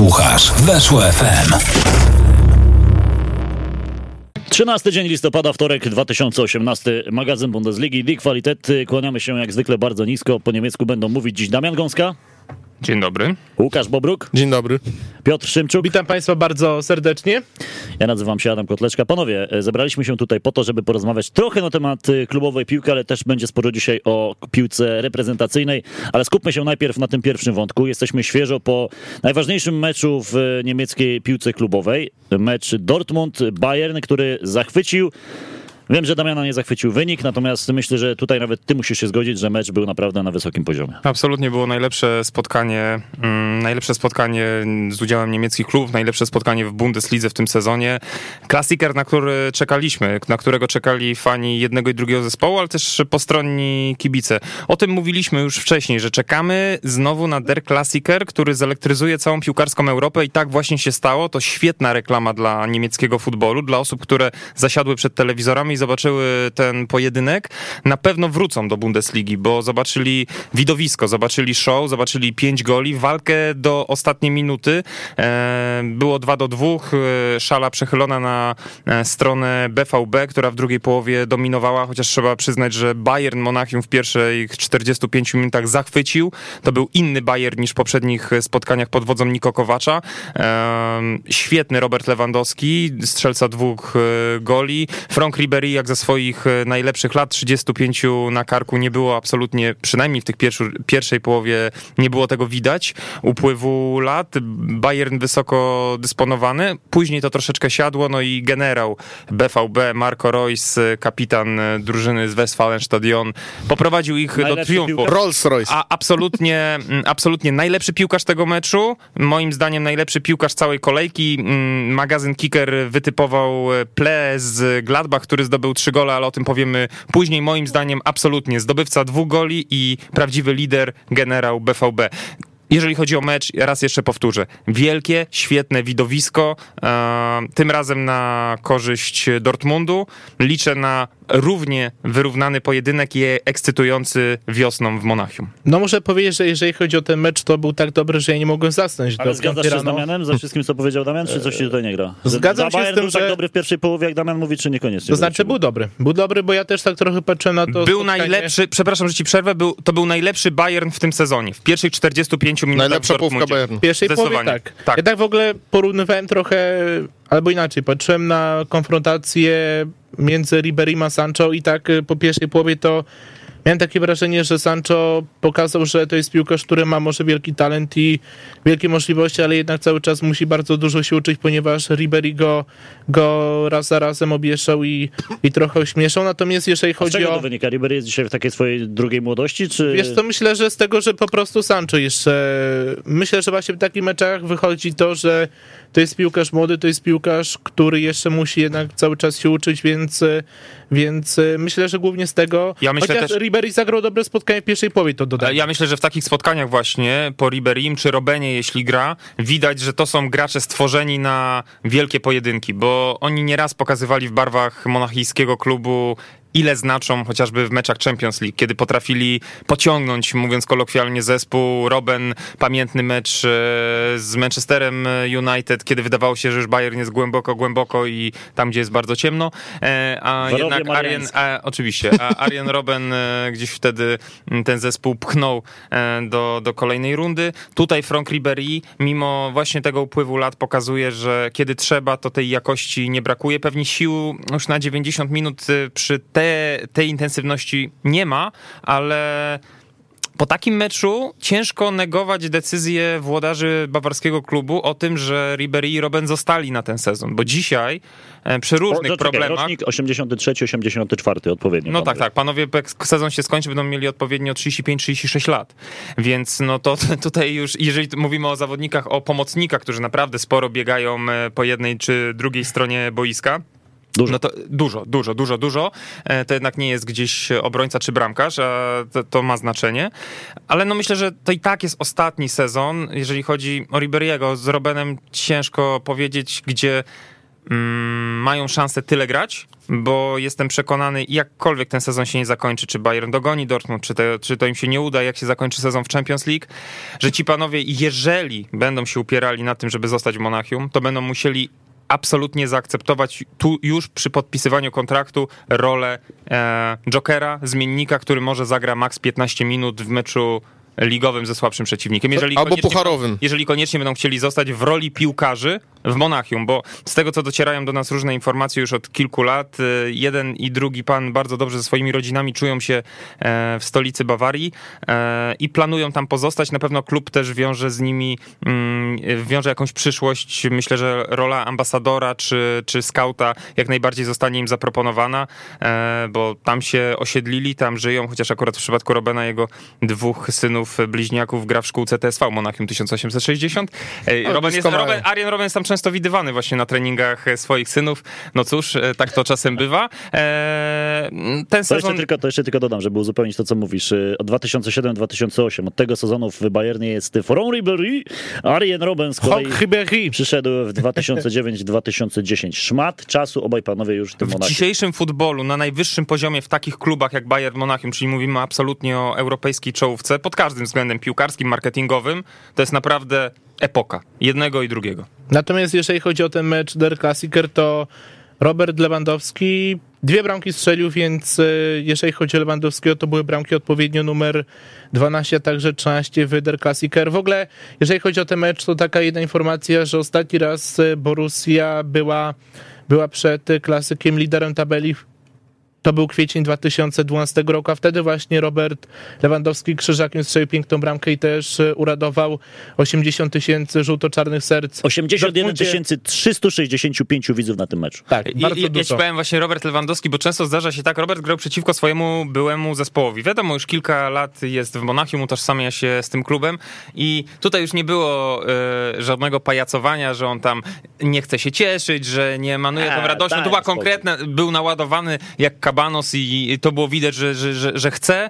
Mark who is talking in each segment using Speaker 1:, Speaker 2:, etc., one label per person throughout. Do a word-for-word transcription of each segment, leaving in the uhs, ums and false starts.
Speaker 1: Słuchasz Weszło F M.
Speaker 2: trzynasty dzień listopada, wtorek dwa tysiące osiemnasty, magazyn Bundesligi, Die Qualität. Kłaniamy się jak zwykle bardzo nisko, po niemiecku będą mówić dziś Damian Gąska.
Speaker 3: Dzień dobry.
Speaker 2: Łukasz Bobruk.
Speaker 4: Dzień dobry.
Speaker 2: Piotr Szymczuk.
Speaker 4: Witam Państwa bardzo serdecznie.
Speaker 2: Ja nazywam się Adam Kotleczka. Panowie, zebraliśmy się tutaj po to, żeby porozmawiać trochę na temat klubowej piłki, ale też będzie sporo dzisiaj o piłce reprezentacyjnej, ale skupmy się najpierw na tym pierwszym wątku. Jesteśmy świeżo po najważniejszym meczu w niemieckiej piłce klubowej. Mecz Dortmund-Bayern, który zachwycił. Wiem, że Damiana nie zachwycił wynik, natomiast myślę, że tutaj nawet ty musisz się zgodzić, że mecz był naprawdę na wysokim poziomie.
Speaker 3: Absolutnie było najlepsze spotkanie, mm, najlepsze spotkanie z udziałem niemieckich klubów, najlepsze spotkanie w Bundeslidze w tym sezonie. Klasyker, na który czekaliśmy, na którego czekali fani jednego i drugiego zespołu, ale też postronni kibice. O tym mówiliśmy już wcześniej, że czekamy znowu na Der Klassiker, który zelektryzuje całą piłkarską Europę i tak właśnie się stało. To świetna reklama dla niemieckiego futbolu, dla osób, które zasiadły przed telewizorami i zobaczyły ten pojedynek, na pewno wrócą do Bundesligi, bo zobaczyli widowisko, zobaczyli show, zobaczyli pięć goli, walkę do ostatniej minuty. Było dwa do dwóch, szala przechylona na stronę B V B, która w drugiej połowie dominowała, chociaż trzeba przyznać, że Bayern Monachium w pierwszych czterdziestu pięciu minutach zachwycił. To był inny Bayern niż w poprzednich spotkaniach pod wodzą Niko Kowacza. Świetny Robert Lewandowski, strzelca dwóch goli. Franck Ribéry jak ze swoich najlepszych lat, trzydziestu pięciu na karku, nie było absolutnie, przynajmniej w tych pierwszy, pierwszej połowie nie było tego widać, upływu lat. Bayern wysoko dysponowany, później to troszeczkę siadło, no i generał B V B, Marco Reus, kapitan drużyny z Westfalenstadion, poprowadził ich najlepszy do triumfu.
Speaker 4: Rolls Royce.
Speaker 3: A absolutnie, absolutnie najlepszy piłkarz tego meczu, moim zdaniem najlepszy piłkarz całej kolejki. Magazyn Kicker wytypował Ple z Gladbach, który zdobył trzy gole, ale o tym powiemy później. Moim zdaniem absolutnie zdobywca dwóch goli i prawdziwy lider, generał B V B. Jeżeli chodzi o mecz, raz jeszcze powtórzę, wielkie, świetne widowisko, e, tym razem na korzyść Dortmundu. Liczę na równie wyrównany pojedynek i ekscytujący wiosną w Monachium.
Speaker 4: No muszę powiedzieć, że jeżeli chodzi o ten mecz, to był tak dobry, że ja nie mogłem zasnąć.
Speaker 2: Ale zgadzasz się z Damianem, ze wszystkim, co powiedział Damian, czy coś ci tutaj nie gra?
Speaker 4: Zgadzam się z tym,
Speaker 2: był
Speaker 4: że...
Speaker 2: tak dobry w pierwszej połowie, jak Damian mówi, czy niekoniecznie?
Speaker 4: To znaczy był dobry. Był dobry, bo ja też tak trochę patrzę na to
Speaker 3: Był spotkanie. najlepszy, przepraszam, że ci przerwę, był, to był najlepszy Bayern w tym sezonie. W pierwszych czterdziestu pięciu minutach
Speaker 4: najlepsza połówka Bayernu. W pierwszej połowie tak.
Speaker 3: tak.
Speaker 4: Ja tak w ogóle porównywałem trochę, albo inaczej, patrzyłem na konfrontację między Ribérym a Sancho i tak po pierwszej połowie to miałem takie wrażenie, że Sancho pokazał, że to jest piłkarz, który ma może wielki talent i wielkie możliwości, ale jednak cały czas musi bardzo dużo się uczyć, ponieważ Ribéry go, go raz za razem obieszał i, i trochę ośmieszał. Natomiast jeżeli chodzi
Speaker 2: o... Z czego
Speaker 4: o...
Speaker 2: to wynika? Ribéry jest dzisiaj w takiej swojej drugiej młodości, czy...
Speaker 4: Wiesz to myślę, że z tego, że po prostu Sancho jeszcze... Myślę, że właśnie w takich meczach wychodzi to, że to jest piłkarz młody, to jest piłkarz, który jeszcze musi jednak cały czas się uczyć, więc, więc myślę, że głównie z tego...
Speaker 3: Ja myślę
Speaker 4: Chociaż
Speaker 3: też...
Speaker 4: Ribéry zagrał dobre spotkanie w pierwszej połowie, to dodam.
Speaker 3: Ja myślę, że w takich spotkaniach właśnie po Ribérym czy Robenie, jeśli gra, widać, że to są gracze stworzeni na wielkie pojedynki, bo oni nieraz pokazywali w barwach monachijskiego klubu, ile znaczą chociażby w meczach Champions League, kiedy potrafili pociągnąć, mówiąc kolokwialnie, zespół. Robben, pamiętny mecz z Manchesterem United, kiedy wydawało się, że już Bayern jest głęboko, głęboko i tam, gdzie jest bardzo ciemno, a
Speaker 2: Warowie
Speaker 3: jednak Arjen, a, oczywiście, a Arjen Robben gdzieś wtedy ten zespół pchnął do, do kolejnej rundy. Tutaj Franck Ribéry, mimo właśnie tego upływu lat, pokazuje, że kiedy trzeba, to tej jakości nie brakuje. Pewnie sił już na dziewięćdziesiąt minut przy tej Te, tej intensywności nie ma, ale po takim meczu ciężko negować decyzję włodarzy bawarskiego klubu o tym, że Ribéry i Robben zostali na ten sezon, bo dzisiaj przy różnych
Speaker 2: o,
Speaker 3: problemach...
Speaker 2: Rocznik osiemdziesiąty trzeci osiemdziesiąty czwarty odpowiednio.
Speaker 3: No
Speaker 2: panowie.
Speaker 3: tak, tak. Panowie, jak sezon się skończy, będą mieli odpowiednio trzydzieści pięć trzydzieści sześć lat. Więc no to tutaj już, jeżeli mówimy o zawodnikach, o pomocnikach, którzy naprawdę sporo biegają po jednej czy drugiej stronie boiska,
Speaker 2: Dużo.
Speaker 3: No to dużo, dużo, dużo, dużo. To jednak nie jest gdzieś obrońca czy bramkarz, a to, to ma znaczenie. Ale no myślę, że to i tak jest ostatni sezon, jeżeli chodzi o Ribéry'ego. Z Robbenem ciężko powiedzieć, gdzie mm, mają szansę tyle grać, bo jestem przekonany, jakkolwiek ten sezon się nie zakończy, czy Bayern dogoni Dortmund, czy to, czy to im się nie uda, jak się zakończy sezon w Champions League, że ci panowie, jeżeli będą się upierali na tym, żeby zostać w Monachium, to będą musieli absolutnie zaakceptować tu już przy podpisywaniu kontraktu rolę e, jokera, zmiennika, który może zagra maks piętnaście minut w meczu ligowym ze słabszym przeciwnikiem. Jeżeli
Speaker 5: Albo pucharowym.
Speaker 3: Jeżeli koniecznie będą chcieli zostać w roli piłkarzy w Monachium, bo z tego, co docierają do nas różne informacje już od kilku lat, jeden i drugi pan bardzo dobrze ze swoimi rodzinami czują się w stolicy Bawarii i planują tam pozostać. Na pewno klub też wiąże z nimi, wiąże jakąś przyszłość. Myślę, że rola ambasadora czy, czy skauta jak najbardziej zostanie im zaproponowana, bo tam się osiedlili, tam żyją, chociaż akurat w przypadku Robena jego dwóch synów bliźniaków gra w szkółce T S V Monachium tysiąc osiemset sześćdziesiąt. Robin jest, Robin, Arjen Robben jest tam często widywany właśnie na treningach swoich synów. No cóż, tak to czasem bywa. Ten
Speaker 2: to,
Speaker 3: sezon...
Speaker 2: jeszcze tylko, to jeszcze tylko dodam, żeby uzupełnić to, co mówisz. Od dwa tysiące siedem dwa tysiące osiem, od tego sezonu w Bayernie jest Florent Ribéry, Arjen Robben z kolei przyszedł w dwa tysiące dziewięć dwa tysiące dziesięć. Szmat czasu, obaj panowie już w tym Monachium.
Speaker 3: W dzisiejszym futbolu, na najwyższym poziomie w takich klubach jak Bayern Monachium, czyli mówimy absolutnie o europejskiej czołówce, pod każdym względem piłkarskim, marketingowym, to jest naprawdę epoka jednego i drugiego.
Speaker 4: Natomiast jeżeli chodzi o ten mecz Der Klassiker, to Robert Lewandowski dwie bramki strzelił, więc jeżeli chodzi o Lewandowskiego, to były bramki odpowiednio numer dwanaście, a także trzynaście w Der Klassiker. W ogóle, jeżeli chodzi o ten mecz, to taka jedna informacja, że ostatni raz Borussia była, była przed Klasykiem liderem tabeli. To był kwiecień dwa tysiące dwunastego roku, a wtedy właśnie Robert Lewandowski krzyżakiem strzelił piękną bramkę i też uradował osiemdziesiąt tysięcy żółto-czarnych serc.
Speaker 2: osiemdziesiąt jeden tysięcy trzysta sześćdziesiąt pięć widzów na tym meczu.
Speaker 4: Tak, bardzo
Speaker 3: I,
Speaker 4: dużo.
Speaker 3: Ja ci powiem właśnie Robert Lewandowski, bo często zdarza się tak, Robert grał przeciwko swojemu byłemu zespołowi. Wiadomo, już kilka lat jest w Monachium, utożsamia się z tym klubem i tutaj już nie było e, żadnego pajacowania, że on tam nie chce się cieszyć, że nie emanuje tą radością.
Speaker 2: tak,
Speaker 3: to była
Speaker 2: spoko.
Speaker 3: konkretna, był naładowany jak kabanos i to było widać, że, że, że, że chce,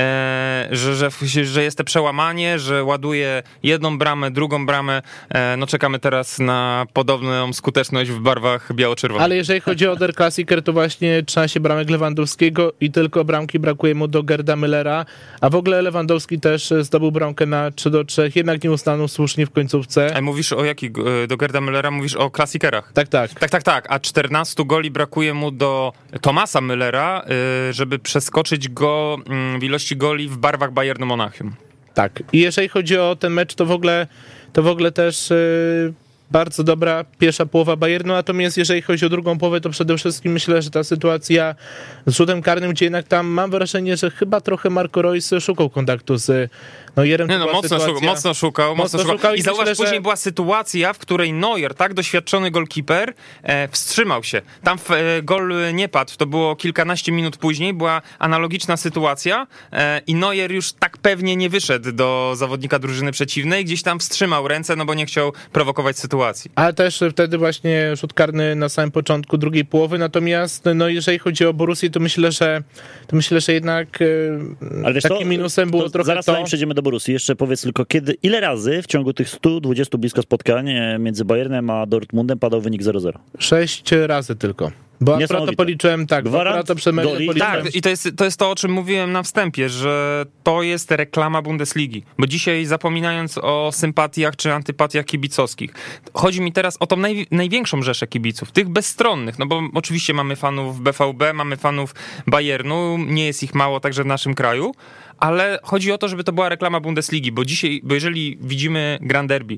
Speaker 3: e, że, że, że jest to przełamanie, że ładuje jedną bramę, drugą bramę. E, no czekamy teraz na podobną skuteczność w barwach biało-czerwonych.
Speaker 4: Ale jeżeli chodzi o Der Klassiker, to właśnie trzynaście bramek Lewandowskiego i tylko bramki brakuje mu do Gerda Müllera, a w ogóle Lewandowski też zdobył bramkę na trzy do trzech, jednak nie ustanął słusznie w końcówce.
Speaker 3: A mówisz o jakich, do Gerda Müllera mówisz o klasikerach?
Speaker 4: Tak, tak.
Speaker 3: Tak, tak, tak, a czternastu goli brakuje mu do Thomasa Müllera, żeby przeskoczyć go w ilości goli w barwach Bayernu Monachium.
Speaker 4: Tak. I jeżeli chodzi o ten mecz, to w ogóle, to w ogóle też yy, bardzo dobra pierwsza połowa Bayernu, natomiast jeżeli chodzi o drugą połowę, to przede wszystkim myślę, że ta sytuacja z rzutem karnym, gdzie jednak tam mam wrażenie, że chyba trochę Marco Reus szukał kontaktu z Neuerem.
Speaker 3: Nie no, mocno, sytuacja... szukał, mocno szukał, mocno szukał. szukał. I, I zauważ, myślę, później że... była sytuacja, w której Neuer, tak doświadczony golkiper, e, wstrzymał się. Tam e, gol nie padł, to było kilkanaście minut później, była analogiczna sytuacja e, i Neuer już tak pewnie nie wyszedł do zawodnika drużyny przeciwnej, gdzieś tam wstrzymał ręce, no bo nie chciał prowokować sytuacji.
Speaker 4: Ale też wtedy właśnie rzut karny na samym początku drugiej połowy, natomiast no jeżeli chodzi o Borussię, to myślę, że to myślę, że jednak e,
Speaker 2: Ale wiesz,
Speaker 4: takim
Speaker 2: to,
Speaker 4: minusem było
Speaker 2: to
Speaker 4: trochę
Speaker 2: zaraz
Speaker 4: to...
Speaker 2: zanim przejdziemy do Borussii, jeszcze powiedz tylko, kiedy, ile razy w ciągu tych stu dwudziestu blisko spotkań między Bayernem a Dortmundem padał wynik zero zero?
Speaker 4: Sześć razy tylko. Bo akurat to policzyłem tak, akurat to przed meczem policzyłem.
Speaker 3: Tak, i to jest, to jest to, o czym mówiłem na wstępie, że to jest reklama Bundesligi. Bo dzisiaj, zapominając o sympatiach czy antypatiach kibicowskich, chodzi mi teraz o tą naj, największą rzeszę kibiców, tych bezstronnych, no bo oczywiście mamy fanów B V B, mamy fanów Bayernu, nie jest ich mało także w naszym kraju, ale chodzi o to, żeby to była reklama Bundesligi, bo dzisiaj, bo jeżeli widzimy Grand Derby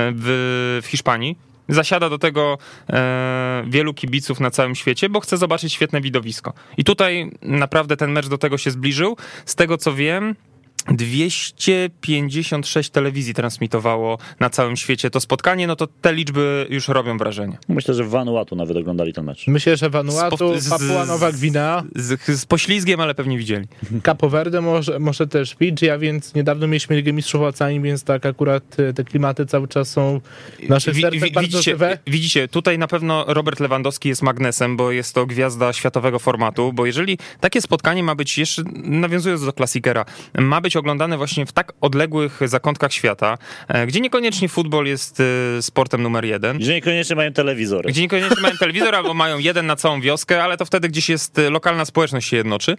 Speaker 3: w, w Hiszpanii, zasiada do tego e, wielu kibiców na całym świecie, bo chce zobaczyć świetne widowisko. I tutaj naprawdę ten mecz do tego się zbliżył. Z tego co wiem, dwieście pięćdziesiąt sześć telewizji transmitowało na całym świecie to spotkanie, no to te liczby już robią wrażenie.
Speaker 2: Myślę, że w Vanuatu nawet oglądali ten mecz.
Speaker 4: Myślę, że Vanuatu, z, Papua Nowa Gwinea.
Speaker 3: Z, z, z poślizgiem, ale pewnie widzieli.
Speaker 4: Capo Verde, może, może też Fidżi, a więc niedawno mieliśmy Ligę Mistrzów Oceanii, więc tak akurat te klimaty cały czas są w naszych wi, sercach wi, bardzo
Speaker 3: widzicie,
Speaker 4: żywe.
Speaker 3: Widzicie, tutaj na pewno Robert Lewandowski jest magnesem, bo jest to gwiazda światowego formatu, bo jeżeli takie spotkanie ma być, jeszcze nawiązując do klasikera, ma być być oglądane właśnie w tak odległych zakątkach świata, gdzie niekoniecznie futbol jest sportem numer jeden.
Speaker 2: Gdzie niekoniecznie mają telewizory.
Speaker 3: Gdzie niekoniecznie mają telewizor, albo mają jeden na całą wioskę, ale to wtedy gdzieś jest lokalna społeczność się jednoczy,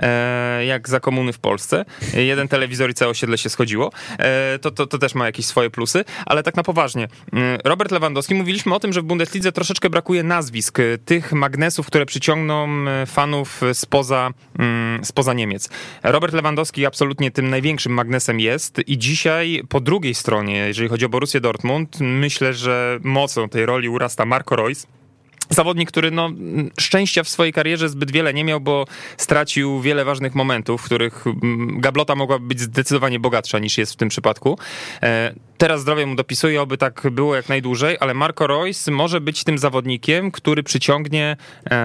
Speaker 3: jak za komuny w Polsce. Jeden telewizor i całe osiedle się schodziło. To, to, to też ma jakieś swoje plusy, ale tak na poważnie. Robert Lewandowski, mówiliśmy o tym, że w Bundeslidze troszeczkę brakuje nazwisk, tych magnesów, które przyciągną fanów spoza, spoza Niemiec. Robert Lewandowski absolutnie tym największym magnesem jest i dzisiaj po drugiej stronie, jeżeli chodzi o Borussię Dortmund, myślę, że mocą tej roli urasta Marco Reus. Zawodnik, który no, szczęścia w swojej karierze zbyt wiele nie miał, bo stracił wiele ważnych momentów, w których gablota mogłaby być zdecydowanie bogatsza niż jest w tym przypadku. Teraz zdrowie mu dopisuje, oby tak było jak najdłużej, ale Marco Reus może być tym zawodnikiem, który przyciągnie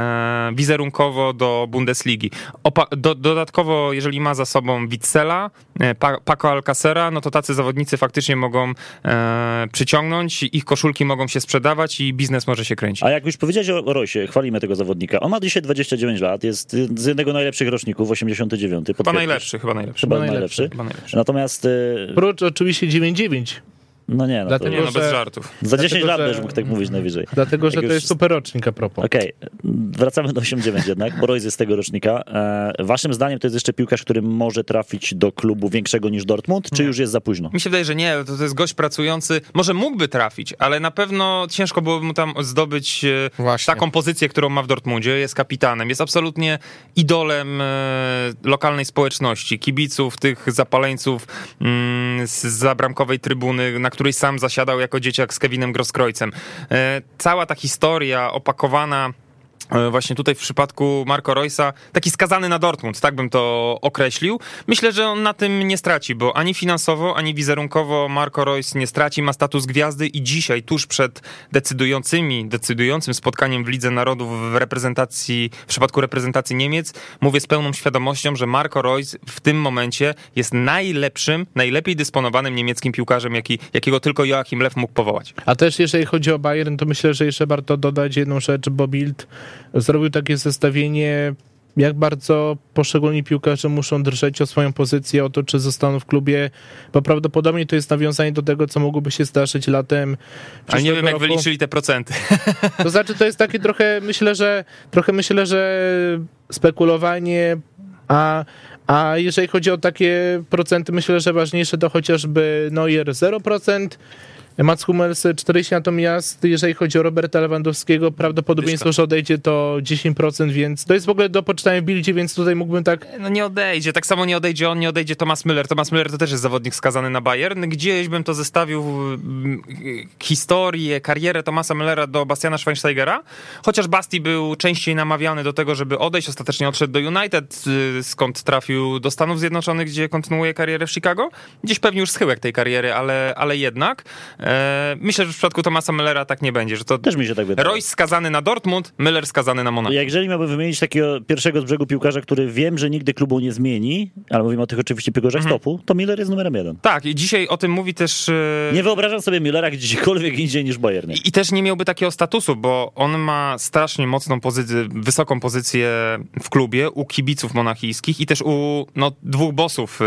Speaker 3: e, wizerunkowo do Bundesligi. Opa- do, dodatkowo, jeżeli ma za sobą Witzela, e, pa- Paco Alcacera, no to tacy zawodnicy faktycznie mogą e, przyciągnąć, ich koszulki mogą się sprzedawać i biznes może się kręcić.
Speaker 2: A jak już powiedziałeś o Reusie, chwalimy tego zawodnika. On ma dzisiaj dwadzieścia dziewięć lat, jest z jednego z najlepszych roczników, osiemdziesiąty dziewiąty.
Speaker 3: Chyba najlepszy, chyba najlepszy.
Speaker 2: Chyba
Speaker 3: Chyba
Speaker 2: najlepszy.
Speaker 3: najlepszy. Chyba najlepszy.
Speaker 2: Natomiast...
Speaker 4: Prócz oczywiście dziewięćdziesiąt dziewięć.
Speaker 2: No nie, no
Speaker 4: Dlatego,
Speaker 3: Nie, no bez
Speaker 4: że-
Speaker 3: żartów.
Speaker 2: Za dziesięć
Speaker 4: dlatego,
Speaker 2: lat
Speaker 4: że-
Speaker 2: będziesz mógł tak mówić najwyżej.
Speaker 4: Dlatego, że
Speaker 2: Jak
Speaker 4: to
Speaker 2: już-
Speaker 4: jest super rocznik a propos.
Speaker 2: Okej, wracamy do osiemdziesiąt dziewięć jednak, bo Reus jest z tego rocznika. E, waszym zdaniem to jest jeszcze piłkarz, który może trafić do klubu większego niż Dortmund, czy już jest za późno?
Speaker 3: Mi się wydaje, że nie, to, to jest gość pracujący, może mógłby trafić, ale na pewno ciężko byłoby mu tam zdobyć e,
Speaker 4: Właśnie.
Speaker 3: taką pozycję, którą ma w Dortmundzie, jest kapitanem, jest absolutnie idolem e, lokalnej społeczności, kibiców, tych zapaleńców mm, z zabramkowej trybuny, na której sam zasiadał jako dzieciak z Kevinem Grosskreuzem. E, cała ta historia opakowana właśnie tutaj w przypadku Marco Reusa, taki skazany na Dortmund, tak bym to określił. Myślę, że on na tym nie straci, bo ani finansowo, ani wizerunkowo Marco Reus nie straci, ma status gwiazdy i dzisiaj, tuż przed decydującymi, decydującym spotkaniem w Lidze Narodów w reprezentacji, w przypadku reprezentacji Niemiec, mówię z pełną świadomością, że Marco Reus w tym momencie jest najlepszym, najlepiej dysponowanym niemieckim piłkarzem, jaki, jakiego tylko Joachim Löw mógł powołać.
Speaker 4: A też jeżeli chodzi o Bayern, to myślę, że jeszcze warto dodać jedną rzecz, bo Bild zrobił takie zestawienie, jak bardzo poszczególni piłkarze muszą drżeć o swoją pozycję, o to, czy zostaną w klubie, bo prawdopodobnie to jest nawiązanie do tego, co mogłoby się zdarzyć latem
Speaker 3: Ale nie wiem, jak
Speaker 4: roku.
Speaker 3: wyliczyli te procenty.
Speaker 4: To znaczy, to jest takie trochę, myślę, że trochę myślę, że spekulowanie, a, a jeżeli chodzi o takie procenty, myślę, że ważniejsze to chociażby Neuer zero procent, Mats Hummels czterdzieści, natomiast jeżeli chodzi o Roberta Lewandowskiego, prawdopodobieństwo, że odejdzie to dziesięć procent, więc to jest w ogóle do poczytania w Bildzie, więc tutaj mógłbym tak...
Speaker 3: No nie odejdzie, tak samo nie odejdzie on, nie odejdzie Thomas Müller. Thomas Müller to też jest zawodnik skazany na Bayern. Gdzieś bym to zestawił mm, historię, karierę Thomasa Müllera do Bastiana Schweinsteigera, chociaż Basti był częściej namawiany do tego, żeby odejść, ostatecznie odszedł do United, skąd trafił do Stanów Zjednoczonych, gdzie kontynuuje karierę w Chicago. Gdzieś pewnie już schyłek tej kariery, ale, ale jednak. Myślę, że w przypadku Thomasa Müllera tak nie będzie, że to
Speaker 2: Też mi się tak wydaje.
Speaker 3: Reus skazany na Dortmund, Müller skazany na Monaco.
Speaker 2: Jak jeżeli miałbym wymienić takiego pierwszego z brzegu piłkarza, który wiem, że nigdy klubu nie zmieni, ale mówimy o tych oczywiście piłkarzach
Speaker 3: Mhm.
Speaker 2: stopu, to Müller jest numerem jeden.
Speaker 3: Tak, i dzisiaj o tym mówi też... e,
Speaker 2: Nie wyobrażam sobie Müllera gdziekolwiek indziej niż w Bayernie.
Speaker 3: I, I też nie miałby takiego statusu, bo on ma strasznie mocną pozycję, wysoką pozycję w klubie u kibiców monachijskich i też u no, dwóch bossów e,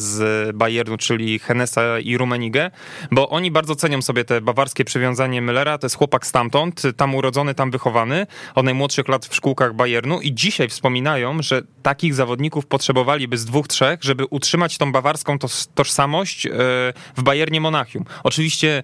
Speaker 3: z Bayernu, czyli Hennesa i Rummenigge, bo oni bardzo cenią sobie te bawarskie przywiązanie Müllera. To jest chłopak stamtąd, tam urodzony, tam wychowany, od najmłodszych lat w szkółkach Bayernu i dzisiaj wspominają, że takich zawodników potrzebowaliby z dwóch, trzech, żeby utrzymać tą bawarską tos- tożsamość e, w Bayernie Monachium. Oczywiście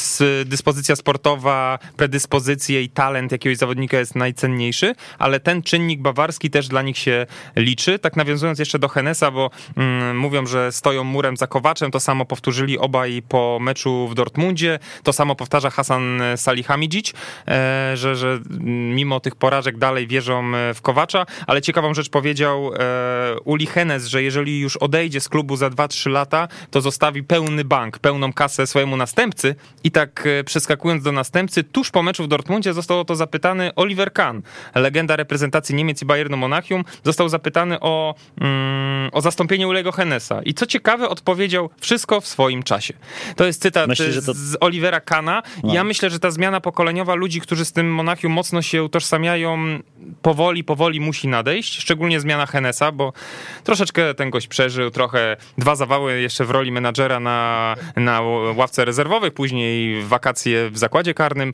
Speaker 3: z dyspozycja sportowa, predyspozycje i talent jakiegoś zawodnika jest najcenniejszy, ale ten czynnik bawarski też dla nich się liczy. Tak nawiązując jeszcze do Hennesa, bo mm, mówią, że stoją murem za Kowaczem, to samo powtórzyli obaj po meczu w Dortmundzie, to samo powtarza Hasan Salihamidzic, e, że, że mimo tych porażek dalej wierzą w Kowacza, ale ciekawą rzecz powiedział e, Uli Hennes, że jeżeli już odejdzie z klubu za dwa trzy lata, to zostawi pełny bank, pełną kasę swojemu następcy i tak e, przeskakując do następcy, tuż po meczu w Dortmundzie został o to zapytany Oliver Kahn, legenda reprezentacji Niemiec i Bayernu Monachium, został zapytany o, mm, o zastąpienie Ulego Hennesa i co ciekawe odpowiedział, wszystko w swoim czasie. To jest cytat
Speaker 2: Myślisz,
Speaker 3: z
Speaker 2: że to...
Speaker 3: z Olivera Kahna.
Speaker 2: No.
Speaker 3: Ja myślę, że ta zmiana pokoleniowa ludzi, którzy z tym Monachium mocno się utożsamiają, powoli, powoli musi nadejść. Szczególnie zmiana Hennesa, bo troszeczkę ten gość przeżył, trochę dwa zawały jeszcze w roli menadżera na, na ławce rezerwowej, później wakacje w zakładzie karnym.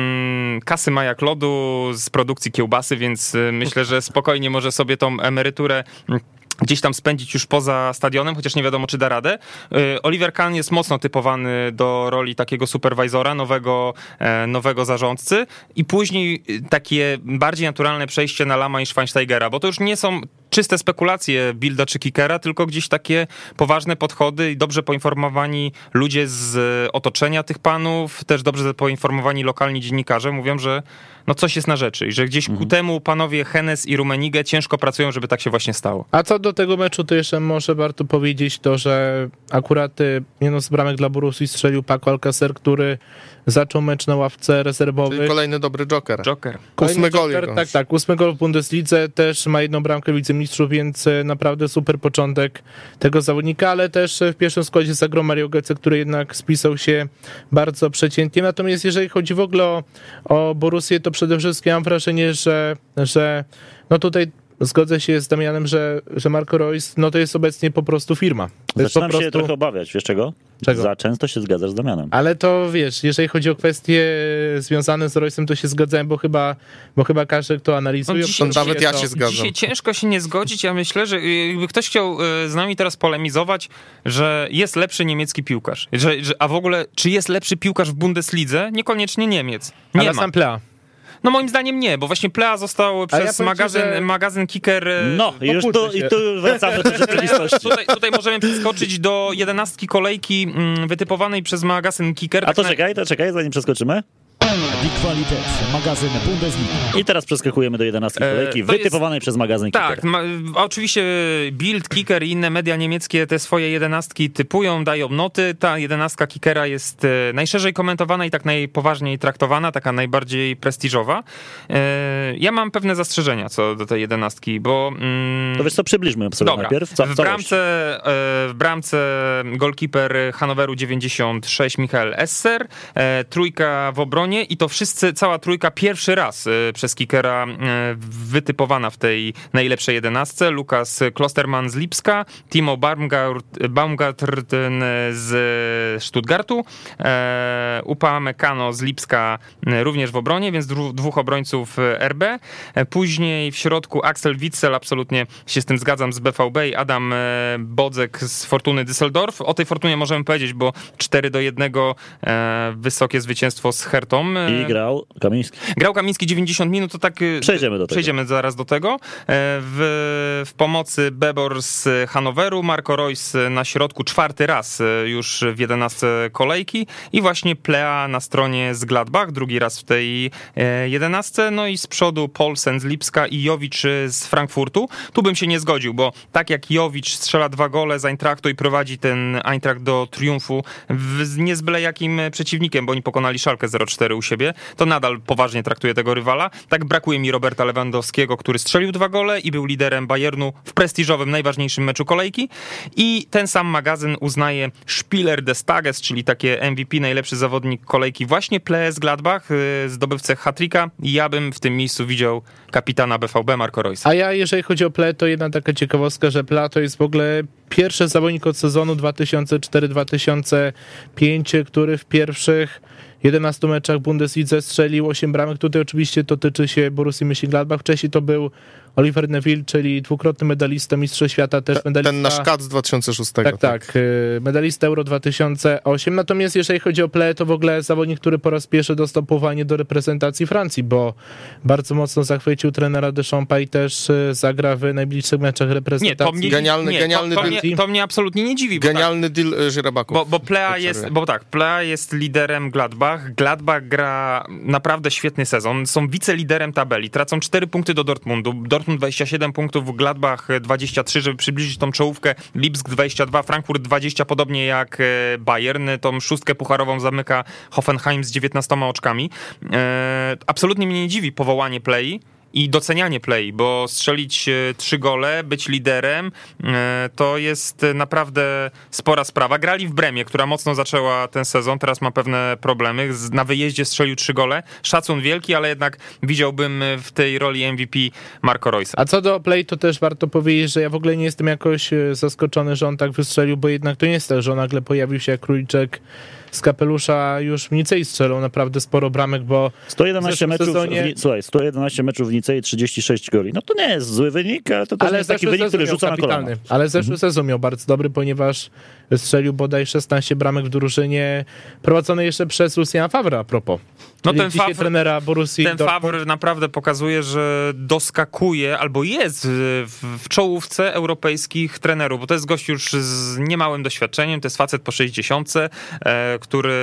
Speaker 3: Kasy ma jak lodu z produkcji kiełbasy, więc myślę, że spokojnie może sobie tą emeryturę gdzieś tam spędzić już poza stadionem, chociaż nie wiadomo, czy da radę. Oliver Kahn jest mocno typowany do roli takiego superwajzora, nowego, nowego zarządcy i później takie bardziej naturalne przejście na Lama i Schweinsteigera, bo to już nie są czyste spekulacje Bilda czy Kickera, tylko gdzieś takie poważne podchody i dobrze poinformowani ludzie z otoczenia tych panów, też dobrze poinformowani lokalni dziennikarze mówią, że no coś jest na rzeczy i że gdzieś mhm. ku temu panowie Hennes i Rummenigge ciężko pracują, żeby tak się właśnie stało.
Speaker 4: A co do tego meczu, to jeszcze może warto powiedzieć to, że akurat jedną z bramek dla Borussii strzelił Paco Alcácer, który zaczął mecz na ławce rezerwowej.
Speaker 5: Czyli kolejny dobry joker.
Speaker 3: Joker.
Speaker 5: Ósmy gol.
Speaker 4: Tak, tak, ósmy gol w Bundeslidze, też ma jedną bramkę w Lidze Mistrzów, więc naprawdę super początek tego zawodnika, ale też w pierwszym składzie zagrał Mario Götze, który jednak spisał się bardzo przeciętnie. Natomiast jeżeli chodzi w ogóle o, o Borussię, to przede wszystkim mam wrażenie, że, że no tutaj zgodzę się z Damianem, że, że Marco Reus, no to jest obecnie po prostu firma. To
Speaker 2: Zaczynam
Speaker 4: po prostu...
Speaker 2: się trochę obawiać, wiesz czego?
Speaker 4: Czego?
Speaker 2: Za często się zgadzasz z Damianem.
Speaker 4: Ale to wiesz, jeżeli chodzi o kwestie związane z Reusem, to się zgadzałem, bo chyba, bo chyba każdy, kto analizuje...
Speaker 3: No dzisiaj,
Speaker 5: nawet ja
Speaker 4: to...
Speaker 5: się zgadzam.
Speaker 3: Dzisiaj ciężko się nie zgodzić, ja myślę, że jakby ktoś chciał z nami teraz polemizować, że jest lepszy niemiecki piłkarz, że, że, a w ogóle czy jest lepszy piłkarz w Bundeslidze? Niekoniecznie Niemiec. Nie
Speaker 4: Ale
Speaker 3: ma.
Speaker 4: sam Plea.
Speaker 3: No moim zdaniem nie, bo właśnie Plea został przez
Speaker 4: ja
Speaker 3: magazyn,
Speaker 4: ci, że...
Speaker 3: magazyn Kicker...
Speaker 2: No, już tu, i tu już wracamy do rzeczywistości.
Speaker 3: Tutaj, tutaj możemy przeskoczyć do jedenastki kolejki wytypowanej przez magazyn Kicker.
Speaker 2: A
Speaker 3: tak
Speaker 2: to
Speaker 3: na...
Speaker 2: czekaj, to czekaj, zanim przeskoczymy.
Speaker 1: Die Qualität, magazyn Bundesliga.
Speaker 2: I teraz przeskakujemy do jedenastki kolejki,
Speaker 3: E, to
Speaker 2: wytypowanej
Speaker 3: jest,
Speaker 2: przez magazyn Kicker.
Speaker 3: Tak, ma, oczywiście Bild, Kicker i inne media niemieckie te swoje jedenastki typują, dają noty. Ta jedenastka Kickera jest e, najszerzej komentowana i tak najpoważniej traktowana, taka najbardziej prestiżowa. E, ja mam pewne zastrzeżenia co do tej jedenastki, bo... Mm,
Speaker 2: To wiesz co, przybliżmy sobie
Speaker 3: dobra.
Speaker 2: najpierw. Co,
Speaker 3: w, bramce, e, w bramce golkiper Hannoweru dziewięćdziesiąt sześć Michael Esser, e, trójka w obronie i to wszyscy, cała trójka pierwszy raz przez Kickera wytypowana w tej najlepszej jedenastce. Lukas Klosterman z Lipska, Timo Baumgart, Baumgarten z Stuttgartu, Upamecano z Lipska również w obronie, więc dwóch obrońców R B. Później w środku Axel Witsel, absolutnie się z tym zgadzam, z B V B i Adam Bodzek z Fortuny Düsseldorf. O tej Fortunie możemy powiedzieć, bo cztery do jednego wysokie zwycięstwo z Hertą.
Speaker 2: I grał Kamiński.
Speaker 3: Grał Kamiński dziewięćdziesiąt minut, to tak...
Speaker 2: Przejdziemy do tego.
Speaker 3: Przejdziemy zaraz do tego. W, w pomocy Bebor z Hannoweru, Marco Reus na środku czwarty raz już w jedenastce kolejki i właśnie Plea na stronie z Gladbach, drugi raz w tej jedenastce, no i z przodu Poulsen z Lipska i Jovic z Frankfurtu. Tu bym się nie zgodził, bo tak jak Jovic strzela dwa gole z Eintrachtu i prowadzi ten Eintracht do triumfu z nie z byle jakim przeciwnikiem, bo oni pokonali Schalke zero cztery u siebie, to nadal poważnie traktuje tego rywala. Tak brakuje mi Roberta Lewandowskiego, który strzelił dwa gole i był liderem Bayernu w prestiżowym, najważniejszym meczu kolejki. I ten sam magazyn uznaje Spieler des Tages, czyli takie M V P, najlepszy zawodnik kolejki, właśnie Plea z Gladbach, zdobywcę hat-tricka. Ja bym w tym miejscu widział kapitana B V B Marco Reusa.
Speaker 4: A ja, jeżeli chodzi o Plea, to jedna taka ciekawostka, że Plea to jest w ogóle pierwszy zawodnik od sezonu dwa tysiące cztery dwa tysiące pięć, który w pierwszych jedenastu meczach w Bundeslidze strzelił osiem bramek. Tutaj oczywiście to tyczy się Borussii Mönchengladbach. Wcześniej to był Oliver Neville, czyli dwukrotny medalista, mistrz świata, też medalista...
Speaker 5: Ten nasz kat z dwa tysiące szóstego.
Speaker 4: Tak, tak, tak. Medalista Euro dwa tysiące osiem. Natomiast jeżeli chodzi o Plea, to w ogóle zawodnik, który po raz pierwszy dostał powołanie do reprezentacji Francji, bo bardzo mocno zachwycił trenera Deschampa i też zagra w najbliższych meczach reprezentacji.
Speaker 3: Nie, to mnie,
Speaker 5: Genialny,
Speaker 3: nie,
Speaker 5: genialny
Speaker 3: to, to,
Speaker 5: deal.
Speaker 3: mnie, to mnie absolutnie nie dziwi. Bo
Speaker 5: Genialny
Speaker 3: tak,
Speaker 5: deal Żyrabaków.
Speaker 3: Bo, bo Plea jest, bo tak, Plea jest liderem Gladbach. Gladbach gra naprawdę świetny sezon. Są wiceliderem tabeli. Tracą cztery punkty do Dortmundu. Dortmund dwadzieścia siedem punktów, Gladbach dwadzieścia trzy, żeby przybliżyć tą czołówkę. Lipsk dwadzieścia dwa, Frankfurt dwadzieścia, podobnie jak Bayern. Tą szóstkę pucharową zamyka Hoffenheim z dziewiętnastoma oczkami. Absolutnie mnie nie dziwi powołanie Plei. i docenianie play, bo strzelić trzy gole, być liderem, to jest naprawdę spora sprawa. Grali w Bremie, która mocno zaczęła ten sezon, teraz ma pewne problemy. Na wyjeździe strzelił trzy gole. Szacun wielki, ale jednak widziałbym w tej roli M V P Marco Reusa.
Speaker 4: A co do play, to też warto powiedzieć, że ja w ogóle nie jestem jakoś zaskoczony, że on tak wystrzelił, bo jednak to nie jest tak, że nagle pojawił się jak króliczek z kapelusza, już w Nicei strzelał naprawdę sporo bramek, bo
Speaker 2: sto jedenaście meczów,
Speaker 4: sezonie...
Speaker 2: w, słuchaj, sto jedenaście meczów w Nicei, trzydzieści sześć goli. No to nie jest zły wynik, ale to też
Speaker 4: ale
Speaker 2: jest taki wynik, który rzuca na kolana.
Speaker 4: Ale zeszły mhm. sezon miał bardzo dobry, ponieważ strzelił bodaj szesnaście bramek w drużynie prowadzonej jeszcze przez Luciana Favre a propos.
Speaker 3: No ten Favre,
Speaker 4: trenera Borussii
Speaker 3: ten Favre naprawdę pokazuje, że doskakuje albo jest w, w czołówce europejskich trenerów, bo to jest gość już z niemałym doświadczeniem, to jest facet po sześćdziesiątce, e, który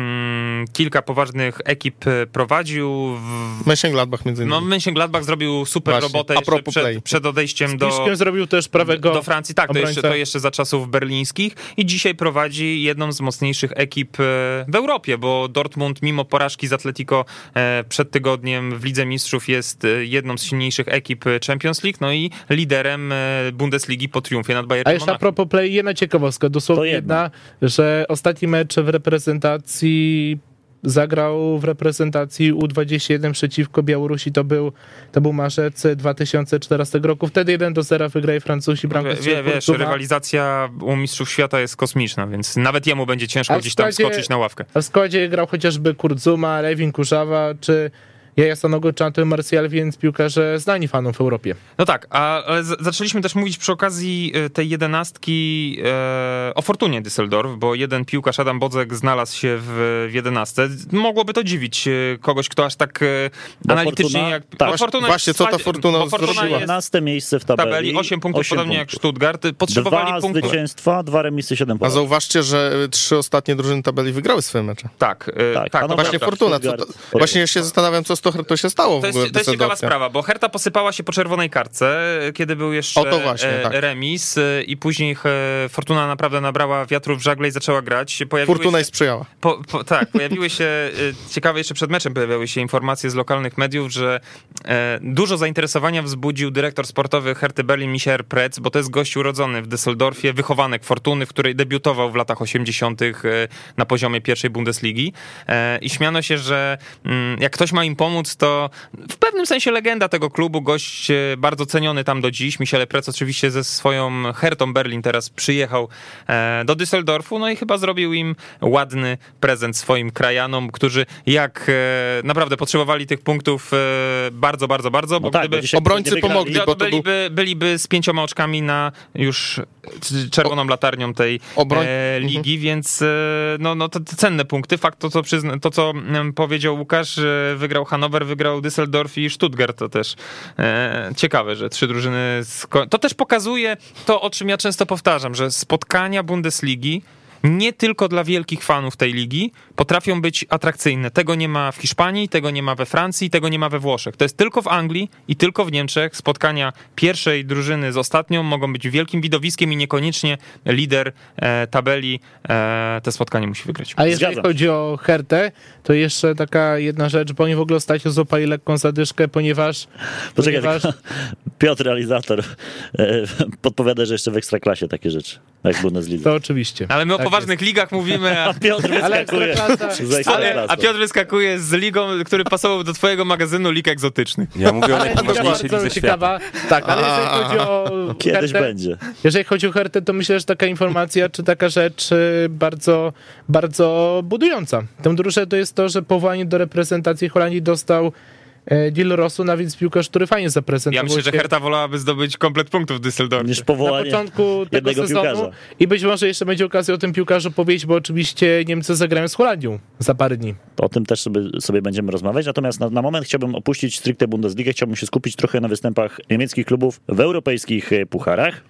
Speaker 3: mm, kilka poważnych ekip prowadził. W...
Speaker 5: Mönchengladbach między innymi.
Speaker 3: No Mönchengladbach zrobił super
Speaker 5: Właśnie,
Speaker 3: robotę jeszcze przed, przed odejściem do,
Speaker 4: zrobił też prawego
Speaker 3: do Francji. Tak, to jeszcze, to jeszcze za czasów berlińskich i dzisiaj prowadzi jedną z mocniejszych ekip w Europie, bo Dortmund mimo porażki z Atletico przed tygodniem w Lidze Mistrzów jest jedną z silniejszych ekip Champions League, no i liderem Bundesligi po triumfie nad Bayernem
Speaker 4: A jeszcze
Speaker 3: Monachium.
Speaker 4: a propos play, jedna ciekawostka, dosłownie jedna, że ostatni mecz w reprezentacji zagrał w reprezentacji U dwadzieścia jeden przeciwko Białorusi, to był, to był marzec dwa tysiące czternastego roku. Wtedy jeden do zera wygrali Francuzi.
Speaker 3: Wie, wie, wiesz, rywalizacja u mistrzów świata jest kosmiczna, więc nawet jemu będzie ciężko gdzieś tam
Speaker 4: składzie,
Speaker 3: skoczyć na ławkę.
Speaker 4: A w składzie grał chociażby Kurt Zuma, Lewin Kurzawa, czy Jaja Sanogo, czy Antoine Martial, więc piłkarze znani fanom w Europie.
Speaker 3: No tak, ale z- zaczęliśmy też mówić przy okazji tej jedenastki e, o Fortunie Düsseldorf, bo jeden piłkarz, Adam Bodzek, znalazł się w, w jedenastce. Mogłoby to dziwić kogoś, kto aż tak e, analitycznie
Speaker 2: Fortuna,
Speaker 3: jak...
Speaker 2: tak.
Speaker 3: No, Fortuna
Speaker 5: Właśnie, co ta Fortuna zrobiła?
Speaker 2: jedenaste miejsce w tabeli.
Speaker 3: tabeli osiem punktów,
Speaker 2: osiem
Speaker 3: podobnie
Speaker 2: punktów.
Speaker 3: jak Stuttgart. Potrzebowali
Speaker 2: Dwa
Speaker 3: punktów.
Speaker 2: zwycięstwa, dwa remisy, siedem
Speaker 5: A
Speaker 2: porażek.
Speaker 5: zauważcie, że trzy ostatnie drużyny tabeli wygrały swoje mecze.
Speaker 3: Tak, e,
Speaker 2: Tak,
Speaker 3: tak,
Speaker 2: a no
Speaker 3: to
Speaker 5: Właśnie
Speaker 3: prawda.
Speaker 5: Fortuna. Co to, właśnie ja się zastanawiam, co z to, to się stało w
Speaker 3: To
Speaker 5: ogóle
Speaker 3: jest,
Speaker 5: w
Speaker 3: to jest ciekawa
Speaker 5: Düsseldorfie.
Speaker 3: sprawa, bo Hertha posypała się po czerwonej kartce, kiedy był jeszcze
Speaker 5: O, to właśnie,
Speaker 3: e,
Speaker 5: tak.
Speaker 3: remis e, i później e, Fortuna naprawdę nabrała wiatru w żagle i zaczęła grać. Pojawiły
Speaker 5: Fortuna
Speaker 3: się,
Speaker 5: jej sprzyjała.
Speaker 3: po, po, tak, pojawiły się, e, ciekawe jeszcze przed meczem pojawiały się informacje z lokalnych mediów, że e, dużo zainteresowania wzbudził dyrektor sportowy Herty Berlin Michael Preetz, bo to jest gość urodzony w Düsseldorfie, wychowanek Fortuny, w której debiutował w latach osiemdziesiątych e, na poziomie pierwszej Bundesligi e, i śmiano się, że mm, jak ktoś ma im pomóc, to w pewnym sensie legenda tego klubu, gość bardzo ceniony tam do dziś. Michael Preetz oczywiście ze swoją Hertą Berlin teraz przyjechał do Düsseldorfu, no i chyba zrobił im ładny prezent swoim krajanom, którzy jak naprawdę potrzebowali tych punktów bardzo, bardzo, bardzo, bo
Speaker 2: No tak,
Speaker 3: gdyby
Speaker 2: bo dzisiaj
Speaker 5: obrońcy
Speaker 2: nie wygrali,
Speaker 5: pomogli, bo to był-
Speaker 3: byliby, byliby z pięcioma oczkami na już czerwoną latarnią tej
Speaker 5: Obroń-
Speaker 3: e, ligi, więc e, no, no to, to cenne punkty. Fakt to, co, przyzna, to, co mm, powiedział Łukasz, że wygrał Hannover, wygrał Düsseldorf i Stuttgart, to też e, ciekawe, że trzy drużyny... Sko- to też pokazuje to, o czym ja często powtarzam, że spotkania Bundesligi nie tylko dla wielkich fanów tej ligi potrafią być atrakcyjne. Tego nie ma w Hiszpanii, tego nie ma we Francji, tego nie ma we Włoszech. To jest tylko w Anglii i tylko w Niemczech. Spotkania pierwszej drużyny z ostatnią mogą być wielkim widowiskiem i niekoniecznie lider e, tabeli e, te spotkanie musi wygrać.
Speaker 4: A jeżeli
Speaker 2: Zgadzam.
Speaker 4: chodzi o Hertę, to jeszcze taka jedna rzecz, bo oni w ogóle ostatnio złapali lekką zadyszkę, ponieważ...
Speaker 2: Poczekaj,
Speaker 4: ponieważ...
Speaker 2: tylko Piotr, realizator, e, podpowiada, że jeszcze w Ekstraklasie takie rzeczy, jak w Bundeslidze.
Speaker 4: To oczywiście.
Speaker 3: Ale my o
Speaker 4: Tak
Speaker 3: poważnych ligach mówimy, a,
Speaker 2: Piotr
Speaker 4: Ale
Speaker 2: wyskakuje
Speaker 4: Ekstraklasa-
Speaker 2: z
Speaker 3: ale,
Speaker 2: Ekstraklasy.
Speaker 3: a Piotr wyskakuje z ligą, który pasował do twojego magazynu Lig Egzotycznych.
Speaker 6: Ja mówię o
Speaker 4: Ale liga
Speaker 6: najpoważniejszej
Speaker 4: bardzo
Speaker 6: lidze świata.
Speaker 4: ciekawa. Tak, ale jeżeli chodzi o
Speaker 2: Kiedyś
Speaker 4: Hertę,
Speaker 2: będzie.
Speaker 4: jeżeli chodzi o Hertę, to myślę, że taka informacja, czy taka rzecz y, bardzo, bardzo budująca. Tę drużynę to jest to, że powołanie do reprezentacji Holandii dostał e, Dil Rossuna, więc piłkarz, który fajnie zaprezentował
Speaker 3: Ja myślę, że
Speaker 4: się
Speaker 3: Herta wolałaby zdobyć komplet punktów w Düsseldorfie.
Speaker 2: Niż
Speaker 4: na
Speaker 2: powołanie
Speaker 4: początku tego
Speaker 2: jednego
Speaker 4: sezonu
Speaker 2: piłkarza.
Speaker 4: i być może jeszcze będzie okazja o tym piłkarzu powiedzieć, bo oczywiście Niemcy zagrają z Holandią za parę dni.
Speaker 2: O tym też sobie, sobie będziemy rozmawiać. Natomiast na, na moment chciałbym opuścić stricte Bundesligę. Chciałbym się skupić trochę na występach niemieckich klubów w europejskich e, pucharach.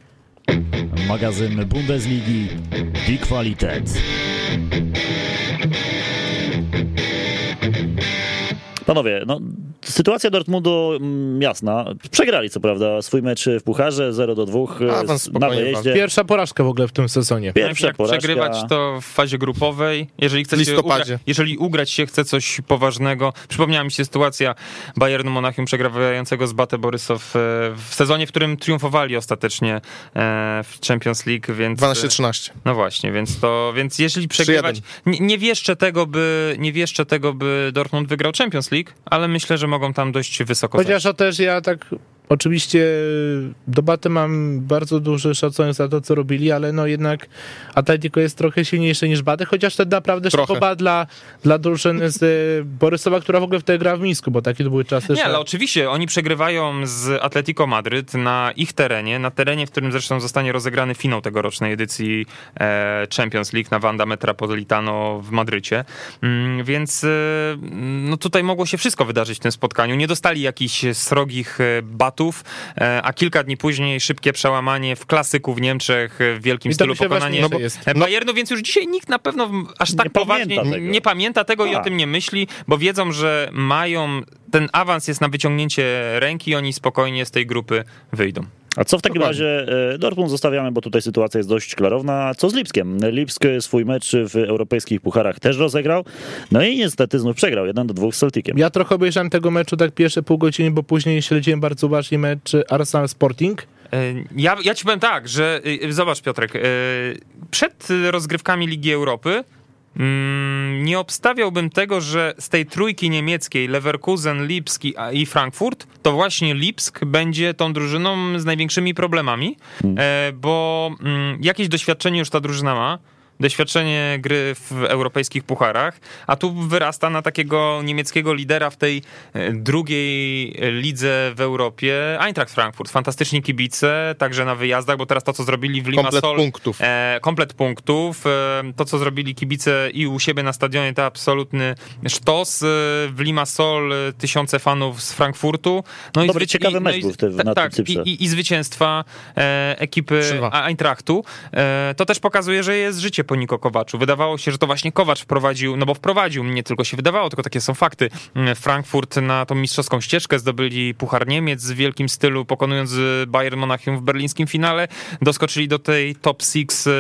Speaker 1: Magazyn Bundesligi Die Qualität.
Speaker 2: Panowie, no sytuacja Dortmundu mm, jasna. Przegrali co prawda swój mecz w Pucharze zero do dwóch
Speaker 5: Awans
Speaker 2: na
Speaker 5: spokojnie
Speaker 2: wyjeździe.
Speaker 4: Pierwsza porażka w ogóle w tym sezonie.
Speaker 2: Pierwsza
Speaker 3: Jak
Speaker 2: porażka.
Speaker 3: przegrywać to w fazie grupowej, jeżeli chcecie
Speaker 5: listopadzie.
Speaker 3: ugra- jeżeli ugrać się chce coś poważnego. Przypomniała mi się sytuacja Bayernu Monachium przegrywającego z Bate Borysow w sezonie, w którym triumfowali ostatecznie e, w Champions League, więc
Speaker 5: dwanaście trzynaście.
Speaker 3: no właśnie, więc to, więc jeżeli przegrywać, nie, nie wieszczę tego, by nie wieszczę tego, by Dortmund wygrał Champions League, ale myślę, że mogą tam dość wysoko
Speaker 4: Chociaż
Speaker 3: zajść.
Speaker 4: to też ja tak oczywiście do Baty mam bardzo duży szacunek za to, co robili, ale no jednak Atletico jest trochę silniejsze niż Baty, chociaż to naprawdę
Speaker 5: Trochę.
Speaker 4: szapoba dla, dla drużyny z y, Borysowa, która w ogóle wtedy gra w Mińsku, bo takie to były czasy,
Speaker 3: Nie,
Speaker 4: że...
Speaker 3: ale oczywiście oni przegrywają z Atletico Madryt na ich terenie, na terenie, w którym zresztą zostanie rozegrany finał tegorocznej edycji e, Champions League na Wanda Metropolitano w Madrycie. Mm, więc e, no tutaj mogło się wszystko wydarzyć w tym spotkaniu. Nie dostali jakichś srogich e, batów, e, a kilka dni później szybkie przełamanie w klasyku w Niemczech e, w wielkim
Speaker 4: I to
Speaker 3: stylu
Speaker 4: mi się
Speaker 3: pokonanie
Speaker 4: właśnie jest.
Speaker 3: e, Bayernu, więc już dzisiaj nikt na pewno aż tak
Speaker 2: Nie
Speaker 3: poważnie
Speaker 2: pamięta tego.
Speaker 3: nie pamięta tego i o
Speaker 2: Tak.
Speaker 3: tym nie myśli, bo wiedzą, że mają ten awans jest na wyciągnięcie ręki i oni spokojnie z tej grupy wyjdą.
Speaker 2: A co w takim
Speaker 5: Dokładnie.
Speaker 2: razie e, Dortmund zostawiamy, bo tutaj sytuacja jest dość klarowna. Co z Lipskiem? Lipsk swój mecz w europejskich pucharach też rozegrał, no i niestety znów przegrał jeden do dwóch z Celticiem.
Speaker 4: Ja trochę obejrzałem tego meczu tak pierwsze pół godziny, bo później śledziłem bardzo uważnie mecz Arsenal Sporting.
Speaker 3: Ja, ja ci powiem tak, że y, zobacz Piotrek, y, przed rozgrywkami Ligi Europy mm, nie obstawiałbym tego, że z tej trójki niemieckiej Leverkusen, Lipsk i- i Frankfurt, to właśnie Lipsk będzie tą drużyną z największymi problemami, e, bo mm, jakieś doświadczenie już ta drużyna ma. Doświadczenie gry w europejskich pucharach, a tu wyrasta na takiego niemieckiego lidera w tej e, drugiej lidze w Europie, Eintracht Frankfurt. Fantastyczni kibice, także na wyjazdach, bo teraz to, co zrobili w
Speaker 5: Komplet
Speaker 3: Limassol...
Speaker 5: punktów.
Speaker 3: E, komplet punktów. E, to, co zrobili kibice i u siebie na stadionie, to absolutny sztos. E, w Limassol e, tysiące fanów z Frankfurtu. No
Speaker 2: Dobry,
Speaker 3: zwyci-
Speaker 2: ciekawy
Speaker 3: no
Speaker 2: mecz
Speaker 3: i-
Speaker 2: był w te-
Speaker 3: ta-
Speaker 2: na
Speaker 3: tak,
Speaker 2: tym Cyprze.
Speaker 3: i, i, i zwycięstwa e, ekipy
Speaker 5: trzy dwa.
Speaker 3: Eintrachtu. E, to też pokazuje, że jest życie po Niko Kowaczu. Wydawało się, że to właśnie Kowacz wprowadził, no bo wprowadził, nie tylko się wydawało, tylko takie są fakty. Frankfurt na tą mistrzowską ścieżkę zdobyli Puchar Niemiec w wielkim stylu, pokonując Bayern Monachium w berlińskim finale. Doskoczyli do tej top six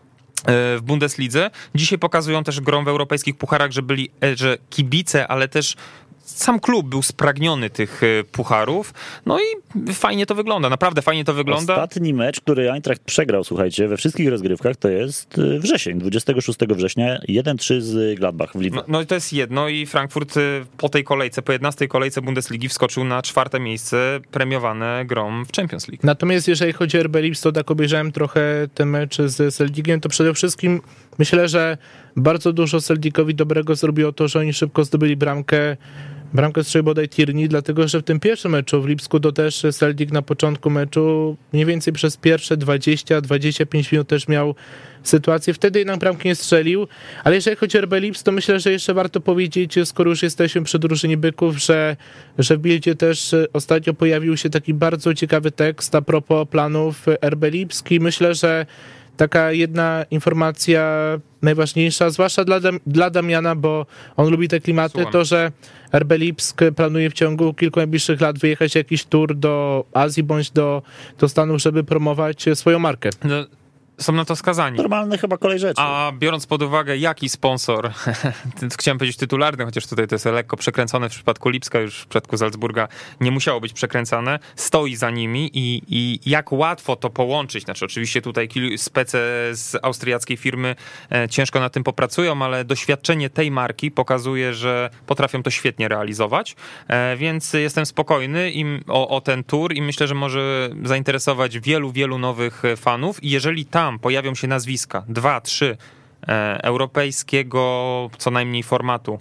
Speaker 3: w Bundeslidze. Dzisiaj pokazują też grą w europejskich pucharach, że byli, że kibice, ale też sam klub był spragniony tych pucharów. No i fajnie to wygląda, naprawdę fajnie to wygląda.
Speaker 2: Ostatni mecz, który Eintracht przegrał, słuchajcie, we wszystkich rozgrywkach, to jest wrzesień, dwudziestego szóstego września, jeden trzy z Gladbach w lidze.
Speaker 3: No, no i to jest jedno i Frankfurt y, po tej kolejce, po jedenastej kolejce Bundesligi wskoczył na czwarte miejsce premiowane grą w Champions League.
Speaker 4: Natomiast jeżeli chodzi o R B Lipsk, to tak obejrzałem trochę ten mecz z Celticiem, to przede wszystkim myślę, że bardzo dużo Celticowi dobrego zrobiło to, że oni szybko zdobyli bramkę Bramkę strzelił bodaj Tierney, dlatego że w tym pierwszym meczu w Lipsku to też Celtic na początku meczu mniej więcej przez pierwsze dwadzieścia do dwudziestu pięciu minut też miał sytuację. Wtedy jednak bramki nie strzelił, ale jeżeli chodzi o R B Lipsk, to myślę, że jeszcze warto powiedzieć, skoro już jesteśmy przy drużynie Byków, że, że w Bildzie też ostatnio pojawił się taki bardzo ciekawy tekst a propos planów R B Lipsk i myślę, że taka jedna informacja najważniejsza, zwłaszcza dla, Dam- dla Damiana, bo on lubi te klimaty,
Speaker 3: Słucham.
Speaker 4: to, że R B Lipsk planuje w ciągu kilku najbliższych lat wyjechać jakiś tour do Azji bądź do, do Stanów, żeby promować swoją markę.
Speaker 3: No, są na to skazani.
Speaker 2: Normalny chyba kolej rzeczy.
Speaker 3: A biorąc pod uwagę, jaki sponsor, chciałem powiedzieć tytularny, chociaż tutaj to jest lekko przekręcone w przypadku Lipska, już w przypadku Salzburga nie musiało być przekręcane, stoi za nimi i, i jak łatwo to połączyć. Znaczy oczywiście tutaj kil- spece z austriackiej firmy e, ciężko nad tym popracują, ale doświadczenie tej marki pokazuje, że potrafią to świetnie realizować, e, więc jestem spokojny im, o, o ten tour i myślę, że może zainteresować wielu, wielu nowych fanów i jeżeli tam pojawią się nazwiska, dwa, trzy e, europejskiego co najmniej formatu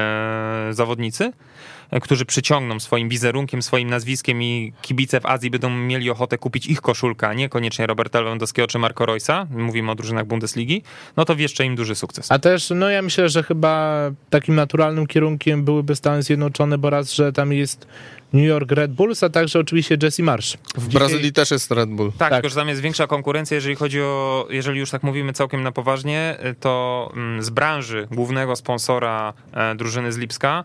Speaker 3: e, zawodnicy, e, którzy przyciągną swoim wizerunkiem, swoim nazwiskiem i kibice w Azji będą mieli ochotę kupić ich koszulkę, a nie koniecznie Roberta Lewandowskiego czy Marco Reusa, mówimy o drużynach Bundesligi, no to wieszczę im duży sukces.
Speaker 4: A też, no ja myślę, że chyba takim naturalnym kierunkiem byłyby Stany Zjednoczone, bo raz, że tam jest New York Red Bulls, a także oczywiście Jesse Marsh.
Speaker 5: W Brazylii też jest Red Bull.
Speaker 3: Tak,
Speaker 4: Tak.
Speaker 3: tylko że tam jest większa konkurencja, jeżeli chodzi o, jeżeli już tak mówimy całkiem na poważnie, to mm, z branży głównego sponsora e, drużyny z Lipska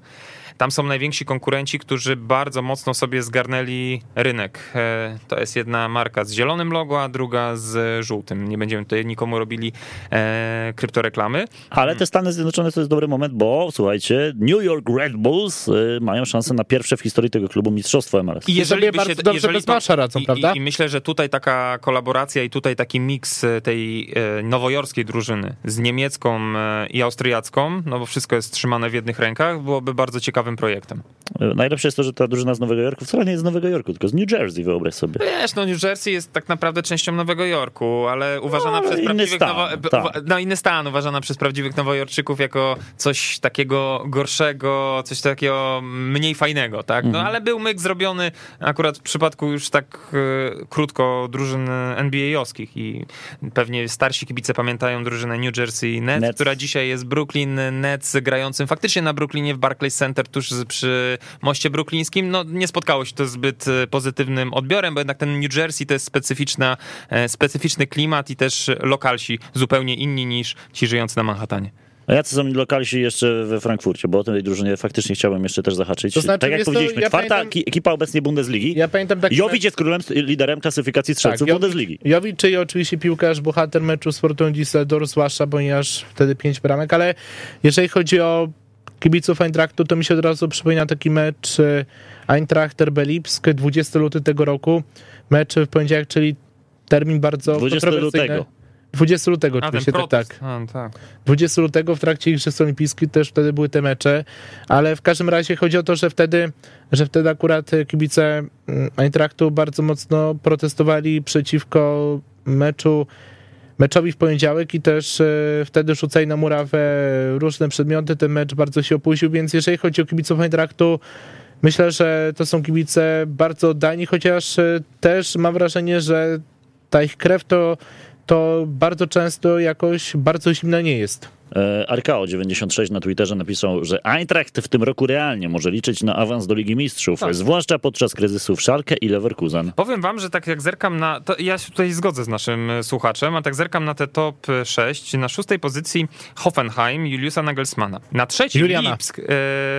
Speaker 3: tam są najwięksi konkurenci, którzy bardzo mocno sobie zgarnęli rynek. To jest jedna marka z zielonym logo, a druga z żółtym. Nie będziemy tutaj nikomu robili kryptoreklamy.
Speaker 2: Ale te Stany Zjednoczone to jest dobry moment, bo słuchajcie, New York Red Bulls mają szansę na pierwsze w historii tego klubu mistrzostwo M L S.
Speaker 3: I jeżeli
Speaker 4: sobie
Speaker 3: by
Speaker 4: bardzo
Speaker 3: się,
Speaker 4: dobrze
Speaker 3: jeżeli
Speaker 4: bez
Speaker 3: to,
Speaker 4: Masza radzą,
Speaker 3: i,
Speaker 4: prawda?
Speaker 3: I, I myślę, że tutaj taka kolaboracja i tutaj taki miks tej e, nowojorskiej drużyny z niemiecką e, i austriacką, no bo wszystko jest trzymane w jednych rękach, byłoby bardzo ciekawym projektem.
Speaker 2: Najlepsze jest to, że ta drużyna z Nowego Jorku wcale nie jest z Nowego Jorku, tylko z New Jersey, wyobraź sobie.
Speaker 3: Wiesz, no New Jersey jest tak naprawdę częścią Nowego Jorku, ale uważana
Speaker 2: No,
Speaker 3: przez
Speaker 2: inny
Speaker 3: prawdziwych
Speaker 2: stan,
Speaker 3: nowo...
Speaker 2: tak.
Speaker 3: no, inny stan, uważana przez prawdziwych nowojorczyków jako coś takiego gorszego, coś takiego mniej fajnego, tak? No
Speaker 2: Mhm.
Speaker 3: ale był myk zrobiony akurat w przypadku już tak e, krótko drużyn N B A-owskich i pewnie starsi kibice pamiętają drużynę New Jersey Nets,
Speaker 2: Nets.
Speaker 3: która dzisiaj jest Brooklyn Nets, grającym faktycznie na Brooklynie w Barclays Center tuż przy moście brooklińskim. No nie spotkało się to zbyt pozytywnym odbiorem, bo jednak ten New Jersey to jest specyficzna, specyficzny klimat i też lokalsi zupełnie inni niż ci żyjący na Manhattanie.
Speaker 2: A jacy są lokalsi jeszcze we Frankfurcie, bo o tej drużynie faktycznie chciałbym jeszcze też zahaczyć.
Speaker 4: To znaczy,
Speaker 2: tak jak
Speaker 4: wiesz co,
Speaker 2: powiedzieliśmy,
Speaker 4: ja
Speaker 2: czwarta
Speaker 4: pamiętam-
Speaker 2: ki- ekipa obecnie Bundesligi.
Speaker 4: Ja pamiętam taki
Speaker 2: Jovic jest królem, liderem klasyfikacji strzelców
Speaker 4: Jovic-
Speaker 2: Bundesligi.
Speaker 4: Jovic, czyli oczywiście piłkarz, bohater meczu Sportu Düsseldorf, zwłaszcza, ponieważ wtedy pięć bramek, ale jeżeli chodzi o kibiców Eintrachtu, to mi się od razu przypomina taki mecz e, Eintracht R B Lipsk, dwudziestego lutego tego roku, mecz w poniedziałek, czyli termin bardzo
Speaker 2: dwudziestego
Speaker 4: kontrowersyjny.
Speaker 2: lutego.
Speaker 4: dwudziestego lutego
Speaker 3: A ten
Speaker 4: oczywiście, tak,
Speaker 3: protest.
Speaker 4: tak.
Speaker 3: A, tak.
Speaker 4: dwudziestego lutego w trakcie Igrzysk Olimpijskich też wtedy były te mecze, ale w każdym razie chodzi o to, że wtedy, że wtedy akurat kibice Eintrachtu bardzo mocno protestowali przeciwko meczu meczowi w poniedziałek i też e, wtedy rzucali na murawę różne przedmioty, ten mecz bardzo się opóźnił, więc jeżeli chodzi o kibiców Eintrachtu, myślę, że to są kibice bardzo oddani, chociaż e, też mam wrażenie, że ta ich krew to to bardzo często jakoś bardzo zimna nie jest.
Speaker 2: Arkao dziewięćdziesiąt sześć na Twitterze napisał, że Eintracht w tym roku realnie może liczyć na awans do Ligi Mistrzów,
Speaker 3: Tak.
Speaker 2: zwłaszcza podczas kryzysów Schalke i Leverkusen.
Speaker 3: Powiem wam, że tak jak zerkam na... To ja się tutaj zgodzę z naszym słuchaczem, a tak zerkam na te top sześć. Na szóstej pozycji Hoffenheim, Juliusa Nagelsmana. Na trzecim
Speaker 4: Juliana.
Speaker 3: Lipsk. E,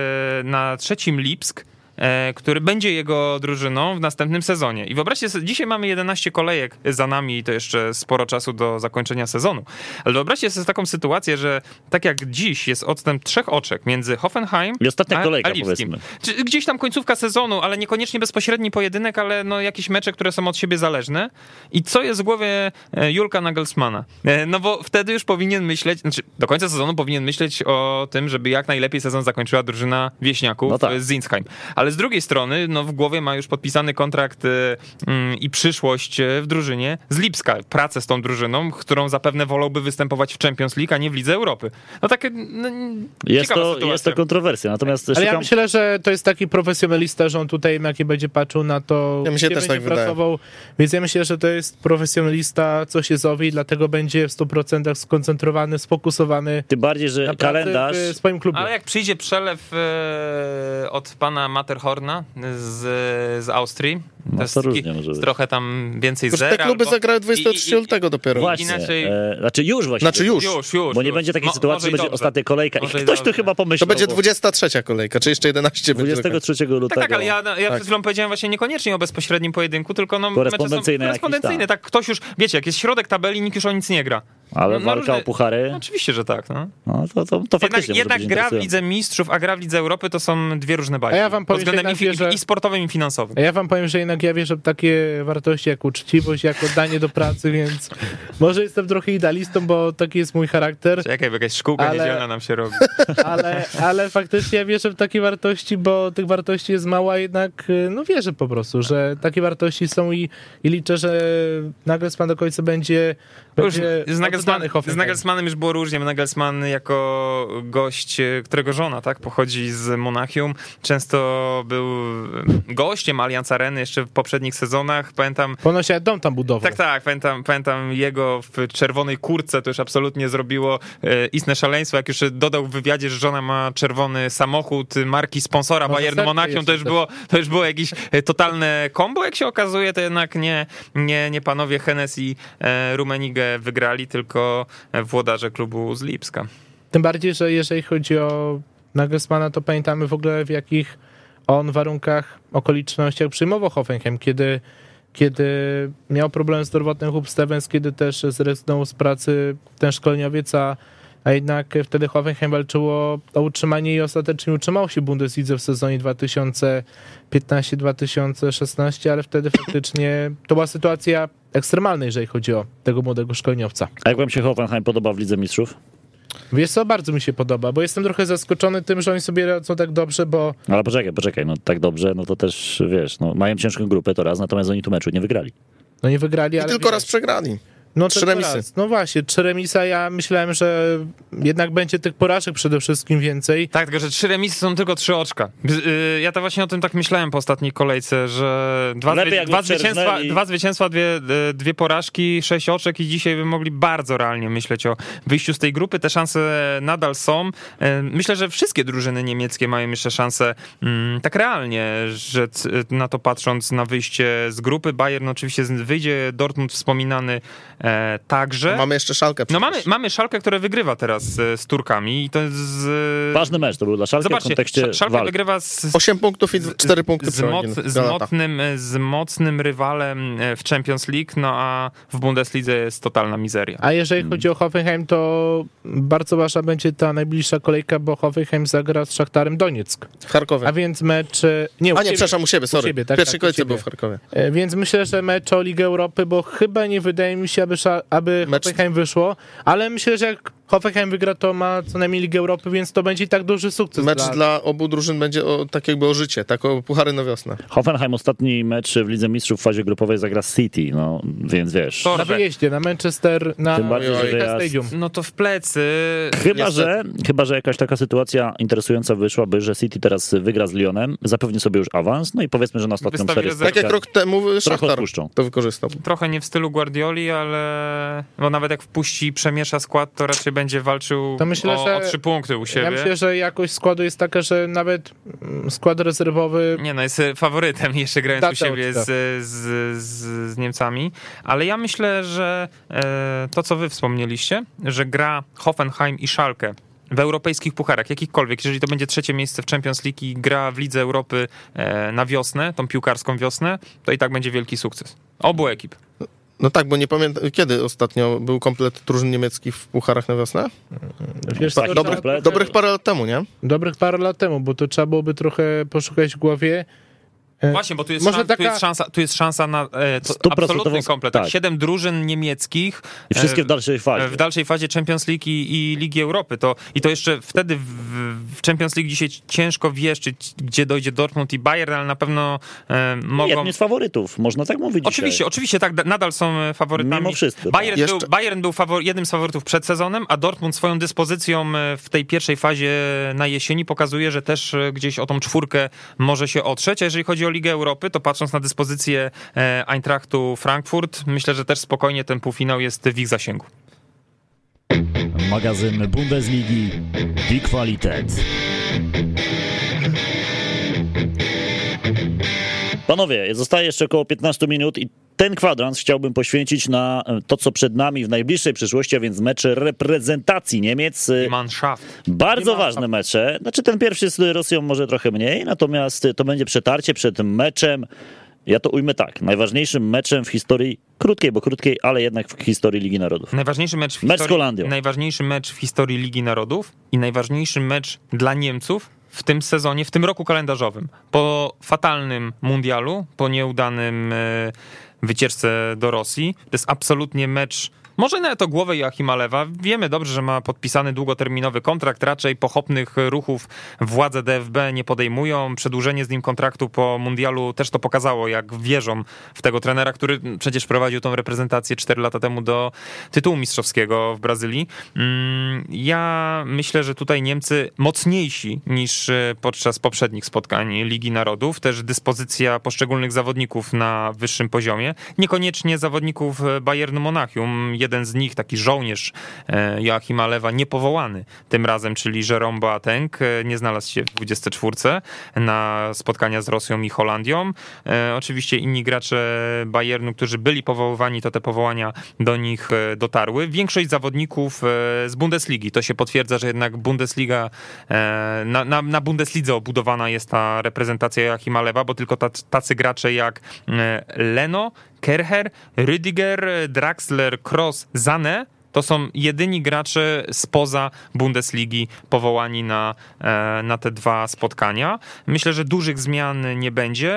Speaker 3: na trzecim Lipsk, e, który będzie jego drużyną w następnym sezonie. I wyobraźcie sobie, dzisiaj mamy jedenaście kolejek za nami i to jeszcze sporo czasu do zakończenia sezonu. Ale wyobraźcie sobie taką sytuację, że tak jak dziś jest odstęp trzech oczek między Hoffenheim
Speaker 2: I ostatnia
Speaker 3: a,
Speaker 2: kolejka,
Speaker 3: a Lipskim.
Speaker 2: powiedzmy.
Speaker 3: Czy gdzieś tam końcówka sezonu, ale niekoniecznie bezpośredni pojedynek, ale no jakieś mecze, które są od siebie zależne. I co jest w głowie e, Julka Nagelsmana? E, No bo wtedy już powinien myśleć, znaczy do końca sezonu powinien myśleć o tym, żeby jak najlepiej sezon zakończyła drużyna wieśniaków
Speaker 2: No tak.
Speaker 3: z Zinsheim. Ale z drugiej strony, no w głowie ma już podpisany kontrakt e, mm, i przyszłość e, w drużynie z Lipska. Pracę z tą drużyną, którą zapewne wolałby występować w Champions League, a nie w Lidze Europy. No takie no,
Speaker 2: Jest
Speaker 3: ciekawa
Speaker 2: to,
Speaker 3: sytuacja.
Speaker 2: jest to kontrowersja, natomiast
Speaker 4: Ale ja
Speaker 2: szukam...
Speaker 4: myślę, że to jest taki profesjonalista, że on tutaj jakie będzie patrzył na to,
Speaker 5: Ja mi się
Speaker 4: gdzie
Speaker 5: też
Speaker 4: będzie
Speaker 5: tak wydaje.
Speaker 4: pracował. Więc ja myślę, że to jest profesjonalista, co się zowie i dlatego będzie w stu procentach skoncentrowany, sfokusowany
Speaker 2: Tym bardziej, że
Speaker 4: na pracę
Speaker 2: kalendarz...
Speaker 4: w swoim klubie.
Speaker 3: Ale jak przyjdzie przelew e, od pana Matterhorna z, z Austrii,
Speaker 2: No,
Speaker 3: to jest
Speaker 2: to
Speaker 3: taki-
Speaker 2: różnie może być.
Speaker 3: trochę tam więcej
Speaker 5: Już
Speaker 3: zer.
Speaker 5: te kluby
Speaker 3: albo-
Speaker 5: zagrały
Speaker 3: i-
Speaker 5: dwudziestego trzeciego
Speaker 3: i-
Speaker 5: lutego dopiero.
Speaker 2: Właśnie,
Speaker 3: inaczej-
Speaker 2: e, znaczy już właściwie.
Speaker 5: Znaczy już.
Speaker 3: Już, już.
Speaker 2: Bo nie
Speaker 3: już.
Speaker 2: będzie takiej
Speaker 3: Mo-
Speaker 2: sytuacji,
Speaker 3: może
Speaker 2: że
Speaker 3: i
Speaker 2: będzie
Speaker 3: dobrze.
Speaker 2: ostatnia kolejka. I
Speaker 3: Może i
Speaker 2: ktoś tu
Speaker 3: dobrze.
Speaker 2: chyba pomyślał.
Speaker 5: To będzie
Speaker 2: bo
Speaker 5: dwudziesta trzecia kolejka, czy jeszcze jedenaście będzie do
Speaker 2: dwudziestego
Speaker 5: końca.
Speaker 2: trzeciego lutego.
Speaker 3: Tak, tak, ale ja, ja
Speaker 5: Tak.
Speaker 3: przed chwilą powiedziałem właśnie niekoniecznie o bezpośrednim pojedynku, tylko no mecze są
Speaker 2: Korespondencyjne jakieś,
Speaker 3: korespondencyjne. Tak, ktoś już, wiecie, jak jest środek tabeli, nikt już o nic nie gra.
Speaker 2: Ale
Speaker 3: No, no
Speaker 2: walka
Speaker 3: różne-
Speaker 2: o puchary,
Speaker 3: No, oczywiście, że tak. No.
Speaker 2: no, to, to, to faktycznie
Speaker 3: Jednak,
Speaker 2: może
Speaker 3: jednak
Speaker 2: być
Speaker 3: gra w
Speaker 2: interesujące.
Speaker 3: Lidze Mistrzów, a gra w Lidze Europy to są dwie różne bajki.
Speaker 4: A ja wam powiem,
Speaker 3: Pod względem
Speaker 4: że
Speaker 3: i,
Speaker 4: jednak
Speaker 3: i, i sportowym, i finansowym.
Speaker 4: A ja wam powiem, że jednak ja wierzę w takie wartości jak uczciwość, jak oddanie do pracy, więc może jestem trochę idealistą, bo taki jest mój charakter,
Speaker 3: Czekaj, bo jakaś szkółka
Speaker 4: Ale-
Speaker 3: niedzielna nam się robi.
Speaker 4: ale, ale faktycznie ja wierzę w takie wartości, bo tych wartości jest mało, a jednak no wierzę po prostu, że takie wartości są i, i liczę, że Nagelsmann do końca będzie,
Speaker 3: Już
Speaker 4: będzie
Speaker 3: z, Nagelsmann,
Speaker 4: oddany
Speaker 3: z
Speaker 4: Hoffenheim.
Speaker 3: Nagelsmannem już było różnie. Nagelsmann jako gość, którego żona tak pochodzi z Monachium, często był gościem Allianz Areny jeszcze w poprzednich sezonach. Pamiętam,
Speaker 4: Ponoć ja dom tam budował.
Speaker 3: tak, tak, pamiętam, pamiętam jego w czerwonej kurtce, to już absolutnie zrobiło e, istne szaleństwo, jak już dodał w wywiadzie, że żona ma czerwony samochód marki sponsora
Speaker 4: Może
Speaker 3: Bayern
Speaker 4: serce
Speaker 3: Monachium, to już
Speaker 4: jeszcze
Speaker 3: było, to już było jakieś e, totalne combo, jak się okazuje, to jednak nie, nie, nie panowie Hennes i e, Rummenigge wygrali, tylko włodarze klubu z Lipska.
Speaker 4: Tym bardziej, że jeżeli chodzi o Nagelsmana, to pamiętamy w ogóle w jakich on warunkach, okolicznościach przyjmował Hoffenheim, kiedy, kiedy miał problem zdrowotny Hub Stevens, kiedy też zrezygnował z pracy ten szkoleniowiec, a, a jednak wtedy Hoffenheim walczyło o utrzymanie i ostatecznie utrzymało się w Bundeslidze w sezonie dwa tysiące piętnaście dwa tysiące szesnaście, ale wtedy faktycznie to była sytuacja ekstremalna, jeżeli chodzi o tego młodego szkoleniowca.
Speaker 2: A jak wam się Hoffenheim podoba w Lidze Mistrzów?
Speaker 4: Wiesz co, bardzo mi się podoba, bo jestem trochę zaskoczony tym, że oni sobie radzą tak dobrze, bo
Speaker 2: Ale poczekaj, poczekaj, no tak dobrze, no to też, wiesz, no mają ciężką grupę to raz, natomiast oni tu meczu nie wygrali.
Speaker 4: no nie wygrali,
Speaker 5: I
Speaker 4: ale
Speaker 5: tylko
Speaker 4: wiesz,
Speaker 5: raz przegrali.
Speaker 4: no
Speaker 5: trzy
Speaker 4: tylko
Speaker 5: remisy.
Speaker 4: raz. No właśnie, trzy remisa, ja myślałem, że jednak będzie tych porażek przede wszystkim więcej.
Speaker 3: Tak, tylko że trzy remisy są tylko trzy oczka. Y, Ja to właśnie o tym tak myślałem po ostatniej kolejce, że dwa,
Speaker 2: Lepiej
Speaker 3: zwy,
Speaker 2: jakby
Speaker 3: dwa, zwycięstwa,
Speaker 2: przerżnęli.
Speaker 3: dwa zwycięstwa, dwie, y, dwie porażki, sześć oczek i dzisiaj by mogli bardzo realnie myśleć o wyjściu z tej grupy. Te szanse nadal są. Y, Myślę, że wszystkie drużyny niemieckie mają jeszcze szansę mm, tak realnie, że c- na to patrząc na wyjście z grupy. Bayern oczywiście z- wyjdzie, Dortmund wspominany e, także.
Speaker 5: A mamy jeszcze Szalkę
Speaker 3: No
Speaker 5: przecież.
Speaker 3: mamy, mamy Szalkę, które wygrywa teraz e, z Turkami i to jest z,
Speaker 2: Ważny mecz to był dla Schalke w
Speaker 3: Zobaczcie,
Speaker 2: kontekście
Speaker 3: Sz- Szalka
Speaker 2: walki.
Speaker 3: wygrywa z,
Speaker 5: osiem punktów i cztery punkty
Speaker 3: z, moc,
Speaker 5: przewagi
Speaker 3: z,
Speaker 5: Galata.
Speaker 3: mocnym, z mocnym rywalem w Champions League, no a w Bundeslidze jest totalna mizeria.
Speaker 4: A jeżeli chodzi o Hoffenheim, to bardzo ważna będzie ta najbliższa kolejka, bo Hoffenheim zagra z Szachtarem Donieck.
Speaker 5: W Charkowie.
Speaker 4: A więc mecz... Nie, u
Speaker 5: A nie,
Speaker 4: siebie.
Speaker 5: przepraszam, u siebie, sorry.
Speaker 4: siebie, tak,
Speaker 5: w pierwszej
Speaker 4: tak, u
Speaker 5: kolejce
Speaker 4: siebie.
Speaker 5: był w Charkowie.
Speaker 4: E, Więc myślę, że mecz o Ligę Europy, bo chyba nie wydaje mi się, aby, Sza- aby
Speaker 5: Mecz-
Speaker 4: Hoffenheim wyszło, ale myślę, że jak Hoffenheim wygra, to ma co najmniej Ligę Europy, więc to będzie i tak duży sukces.
Speaker 5: Mecz
Speaker 4: dla...
Speaker 5: dla obu drużyn będzie o, tak jakby o życie, tak o puchary na wiosnę.
Speaker 2: Hoffenheim ostatni mecz w Lidze Mistrzów w fazie grupowej zagra z City, no więc wiesz.
Speaker 3: To-
Speaker 4: Na wyjeździe, na Manchester, na
Speaker 2: Tym bardziej, że
Speaker 4: Manchester
Speaker 2: wyjazd-
Speaker 4: Stadium.
Speaker 3: No to w plecy.
Speaker 2: Chyba
Speaker 5: Niestety.
Speaker 2: że, chyba, że jakaś taka sytuacja interesująca wyszłaby, że City teraz wygra z Lyonem, zapewni sobie już awans, no i powiedzmy, że na ostatnią
Speaker 3: Wystawi
Speaker 2: serię
Speaker 3: rezerwę.
Speaker 5: Tak jak rok temu Szachtar
Speaker 2: odpuszczą.
Speaker 5: to wykorzystał.
Speaker 3: Trochę nie w stylu Guardioli, ale bo nawet jak wpuści i przemiesza skład, to raczej będzie walczył
Speaker 4: To myślę,
Speaker 3: o,
Speaker 4: że-
Speaker 3: o trzy punkty u siebie.
Speaker 4: Ja myślę, że jakość składu jest taka, że nawet mm, skład rezerwowy...
Speaker 3: Nie no, jest faworytem jeszcze grając
Speaker 4: Da
Speaker 3: u siebie
Speaker 4: to,
Speaker 3: z, z, z, z Niemcami, ale ja myślę, że e, to, co wy wspomnieliście, że gra Hoffenheim i Schalke w europejskich pucharach, jakichkolwiek, jeżeli to będzie trzecie miejsce w Champions League i gra w Lidze Europy e, na wiosnę, tą piłkarską wiosnę, to i tak będzie wielki sukces. Obu ekip.
Speaker 5: No tak, bo nie pamiętam, kiedy ostatnio był komplet drużyn niemieckich w pucharach na wiosnę?
Speaker 4: Wiesz,
Speaker 2: Tak,
Speaker 4: co,
Speaker 2: dobrych
Speaker 4: trzeba-
Speaker 2: plec.
Speaker 5: Dobrych parę lat temu, nie?
Speaker 4: Dobrych parę lat temu, bo to trzeba byłoby trochę poszukać w głowie. E,
Speaker 3: Właśnie, bo tu jest,
Speaker 4: Może
Speaker 3: szan, tu
Speaker 4: taka-
Speaker 3: jest szansa, tu jest szansa na e, to
Speaker 2: Stuprocentową-
Speaker 3: absolutny komplet.
Speaker 2: tak.
Speaker 3: Siedem drużyn niemieckich
Speaker 2: I wszystkie
Speaker 3: e,
Speaker 2: w dalszej fazie.
Speaker 3: w dalszej fazie Champions League i, i Ligi Europy. To, I to jeszcze wtedy w, w Champions League dzisiaj ciężko wieszczyć, gdzie dojdzie Dortmund i Bayern, ale na pewno e, mogą...
Speaker 2: Jedni z faworytów, można tak mówić
Speaker 3: Oczywiście,
Speaker 2: dzisiaj.
Speaker 3: oczywiście, tak, da- nadal są e, faworytami.
Speaker 2: Mimo wszystko, tak.
Speaker 3: Bayern
Speaker 5: Jeszcze-
Speaker 3: był, Bayern był fawor- jednym z faworytów przed sezonem, a Dortmund swoją dyspozycją e, w tej pierwszej fazie na jesieni pokazuje, że też e, gdzieś o tą czwórkę może się otrzeć. A jeżeli chodzi o Ligę Europy, to patrząc na dyspozycję e, Eintrachtu Frankfurt, myślę, że też spokojnie ten półfinał jest w ich zasięgu.
Speaker 1: Magazyn Bundesligi Die Qualität.
Speaker 2: Panowie, zostaje jeszcze około piętnaście minut i ten kwadrans chciałbym poświęcić na to, co przed nami w najbliższej przyszłości, a więc mecze reprezentacji Niemiec.
Speaker 3: Mannschaft.
Speaker 2: Bardzo ważne mecze. Znaczy ten pierwszy z Rosją może trochę mniej, natomiast to będzie przetarcie przed meczem, ja to ujmę tak, najważniejszym meczem w historii krótkiej, bo krótkiej, ale jednak w historii Ligi Narodów.
Speaker 3: Najważniejszy mecz w
Speaker 2: Mecz z
Speaker 3: historii,
Speaker 2: Holandią.
Speaker 3: najważniejszy mecz w historii Ligi Narodów i najważniejszy mecz dla Niemców w tym sezonie, w tym roku kalendarzowym. Po fatalnym mundialu, po nieudanym e, wycieczce do Rosji, to jest absolutnie mecz, może nawet o głowę Joachima Lewa. Wiemy dobrze, że ma podpisany długoterminowy kontrakt, raczej pochopnych ruchów władze D F B nie podejmują. Przedłużenie z nim kontraktu po mundialu też to pokazało, jak wierzą w tego trenera, który przecież prowadził tą reprezentację cztery lata temu do tytułu mistrzowskiego w Brazylii. Ja myślę, że tutaj Niemcy mocniejsi niż podczas poprzednich spotkań Ligi Narodów. Też dyspozycja poszczególnych zawodników na wyższym poziomie. Niekoniecznie zawodników Bayernu Monachium. jeden z nich, taki żołnierz Joachima Lewa, niepowołany tym razem, czyli Jérôme Boateng, nie znalazł się w dwudziestce czwórce na spotkania z Rosją i Holandią. Oczywiście inni gracze Bayernu, którzy byli powoływani, to te powołania do nich dotarły. Większość zawodników z Bundesligi. To się potwierdza, że jednak Bundesliga, na, na, na Bundeslidze obudowana jest ta reprezentacja Joachima Lewa, bo tylko tacy gracze jak Leno, Kerher, Rüdiger, Draxler, Kroos, Sané to są jedyni gracze spoza Bundesligi powołani na, na te dwa spotkania. Myślę, że dużych zmian nie będzie.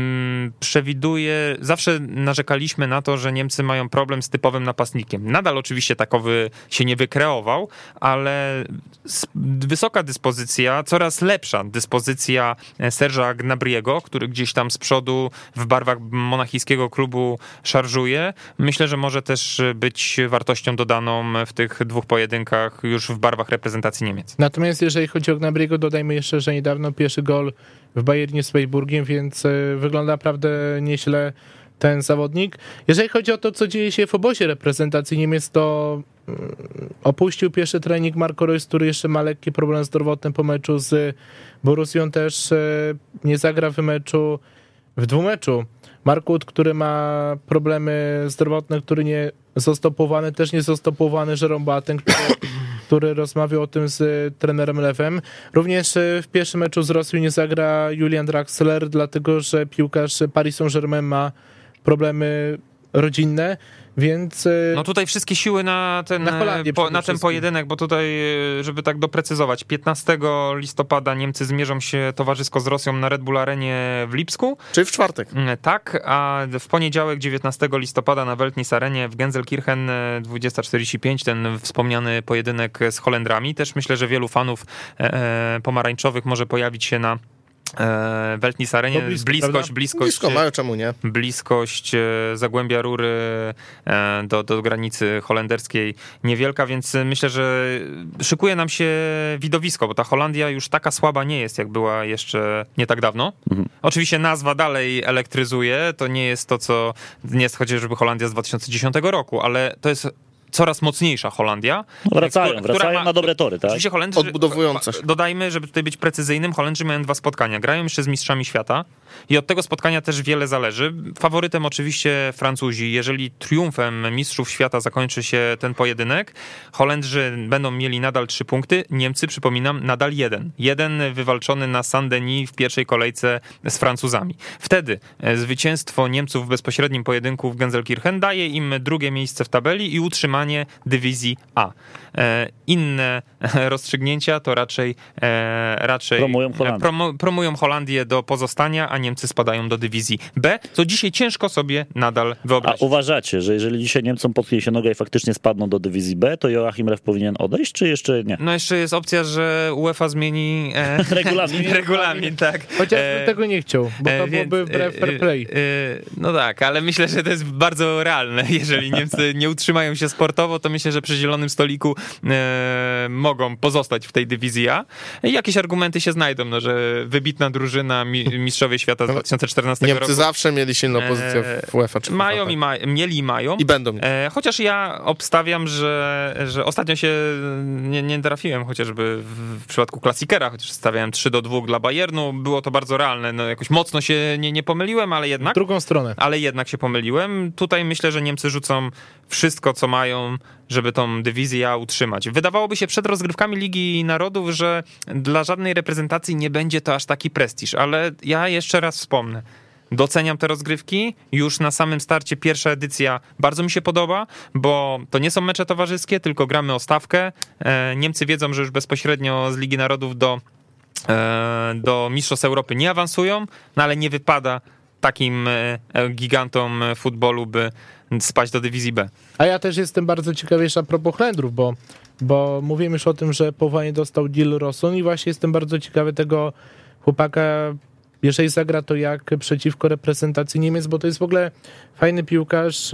Speaker 3: Przewiduję, zawsze narzekaliśmy na to, że Niemcy mają problem z typowym napastnikiem. Nadal oczywiście takowy się nie wykreował, ale wysoka dyspozycja, coraz lepsza dyspozycja Serge'a Gnabry'ego, który gdzieś tam z przodu w barwach monachijskiego klubu szarżuje. Myślę, że może też być wartością dodaną w tych dwóch pojedynkach już w barwach reprezentacji Niemiec.
Speaker 4: Natomiast jeżeli chodzi o Gnabry'ego, dodajmy jeszcze, że niedawno pierwszy gol w Bayernie z Freiburgiem, więc wygląda naprawdę nieźle ten zawodnik. Jeżeli chodzi o to, co dzieje się w obozie reprezentacji Niemiec, to opuścił pierwszy trening Marco Reus, który jeszcze ma lekkie problemy zdrowotne po meczu z Borussią, też nie zagra w meczu, w dwumeczu. Markut, który ma problemy zdrowotne, który nie został powołany, też nie został powołany Jérôme Boateng, który, który rozmawiał o tym z trenerem Lewem. Również w pierwszym meczu z Rosją nie zagra Julian Draxler, dlatego że piłkarz Paris Saint-Germain ma problemy rodzinne, więc...
Speaker 3: No tutaj wszystkie siły na ten,
Speaker 4: na,
Speaker 3: po, na ten pojedynek, bo tutaj, żeby tak doprecyzować, piętnastego listopada Niemcy zmierzą się towarzysko z Rosją na Red Bull Arenie w Lipsku.
Speaker 5: Czyli w czwartek.
Speaker 3: Tak, a w poniedziałek dziewiętnastego listopada na Weltnis Arenie w Gelsenkirchen dwudziesta czterdzieści pięć ten wspomniany pojedynek z Holendrami. Też myślę, że wielu fanów e, pomarańczowych może pojawić się na Weltnis Arenie, blisko, bliskość, bliskość,
Speaker 5: blisko mają, czemu nie?
Speaker 3: Bliskość Zagłębia Rury do, do granicy holenderskiej niewielka, więc myślę, że szykuje nam się widowisko, bo ta Holandia już taka słaba nie jest, jak była jeszcze nie tak dawno. Mhm. Oczywiście nazwa dalej elektryzuje, to nie jest to, co nie jest chociażby Holandia z dwa tysiące dziesiątego roku, ale to jest coraz mocniejsza Holandia.
Speaker 2: No wracają, która, wracają która ma, na dobre tory, tak?
Speaker 3: Oczywiście Holendrzy,
Speaker 5: odbudowujące się.
Speaker 3: Dodajmy, żeby tutaj być precyzyjnym, Holendrzy mają dwa spotkania. Grają jeszcze z mistrzami świata i od tego spotkania też wiele zależy. Faworytem oczywiście Francuzi. Jeżeli triumfem mistrzów świata zakończy się ten pojedynek, Holendrzy będą mieli nadal trzy punkty, Niemcy, przypominam, nadal jeden. Jeden wywalczony na Saint-Denis w pierwszej kolejce z Francuzami. Wtedy zwycięstwo Niemców w bezpośrednim pojedynku w Gelsenkirchen daje im drugie miejsce w tabeli i utrzymanie dywizji A. Inne rozstrzygnięcia to raczej, raczej
Speaker 2: promują Holandię.
Speaker 3: Promu, promują Holandię do pozostania, a Niemcy spadają do dywizji B, co dzisiaj ciężko sobie nadal wyobrazić.
Speaker 2: A uważacie, że jeżeli dzisiaj Niemcom potknie się noga i faktycznie spadną do dywizji B, to Joachim Löw powinien odejść, czy jeszcze nie?
Speaker 3: No jeszcze jest opcja, że UEFA zmieni e,
Speaker 2: regulamin.
Speaker 3: regulamin, tak.
Speaker 4: Chociażbym e, tego nie chciał, bo to e, byłoby wbrew fair play. E,
Speaker 3: no tak, ale myślę, że to jest bardzo realne. Jeżeli Niemcy nie utrzymają się sportowo, to myślę, że przy zielonym stoliku e, mogą pozostać w tej dywizji A. Jakieś argumenty się znajdą, no, że wybitna drużyna, mistrzowie świata z dwa tysiące czternastego
Speaker 5: Niemcy
Speaker 3: roku.
Speaker 5: Niemcy zawsze mieli silną pozycję w UEFA. Czy
Speaker 3: mają i ma, mieli i mają.
Speaker 5: I będą.
Speaker 3: E, chociaż ja obstawiam, że, że ostatnio się nie, nie trafiłem chociażby w, w przypadku klasikera, chociaż stawiałem trzy do dwóch dla Bayernu. Było to bardzo realne. No, jakoś mocno się nie, nie pomyliłem, ale jednak.
Speaker 4: W drugą stronę.
Speaker 3: Ale jednak się pomyliłem. Tutaj myślę, że Niemcy rzucą wszystko, co mają, żeby tą dywizję A utrzymać. Wydawałoby się przed rozgrywkami Ligi Narodów, że dla żadnej reprezentacji nie będzie to aż taki prestiż, ale ja jeszcze raz wspomnę. Doceniam te rozgrywki. Już na samym starcie pierwsza edycja bardzo mi się podoba, bo to nie są mecze towarzyskie, tylko gramy o stawkę. Niemcy wiedzą, że już bezpośrednio z Ligi Narodów do, do Mistrzostw Europy nie awansują, no ale nie wypada takim gigantom futbolu, by spaść do dywizji B.
Speaker 4: A ja też jestem bardzo ciekawy jeszcze a propos Holendrów, bo, bo mówiłem już o tym, że powołanie dostał Gil Rosson i właśnie jestem bardzo ciekawy tego chłopaka, jeżeli zagra, to jak przeciwko reprezentacji Niemiec, bo to jest w ogóle fajny piłkarz,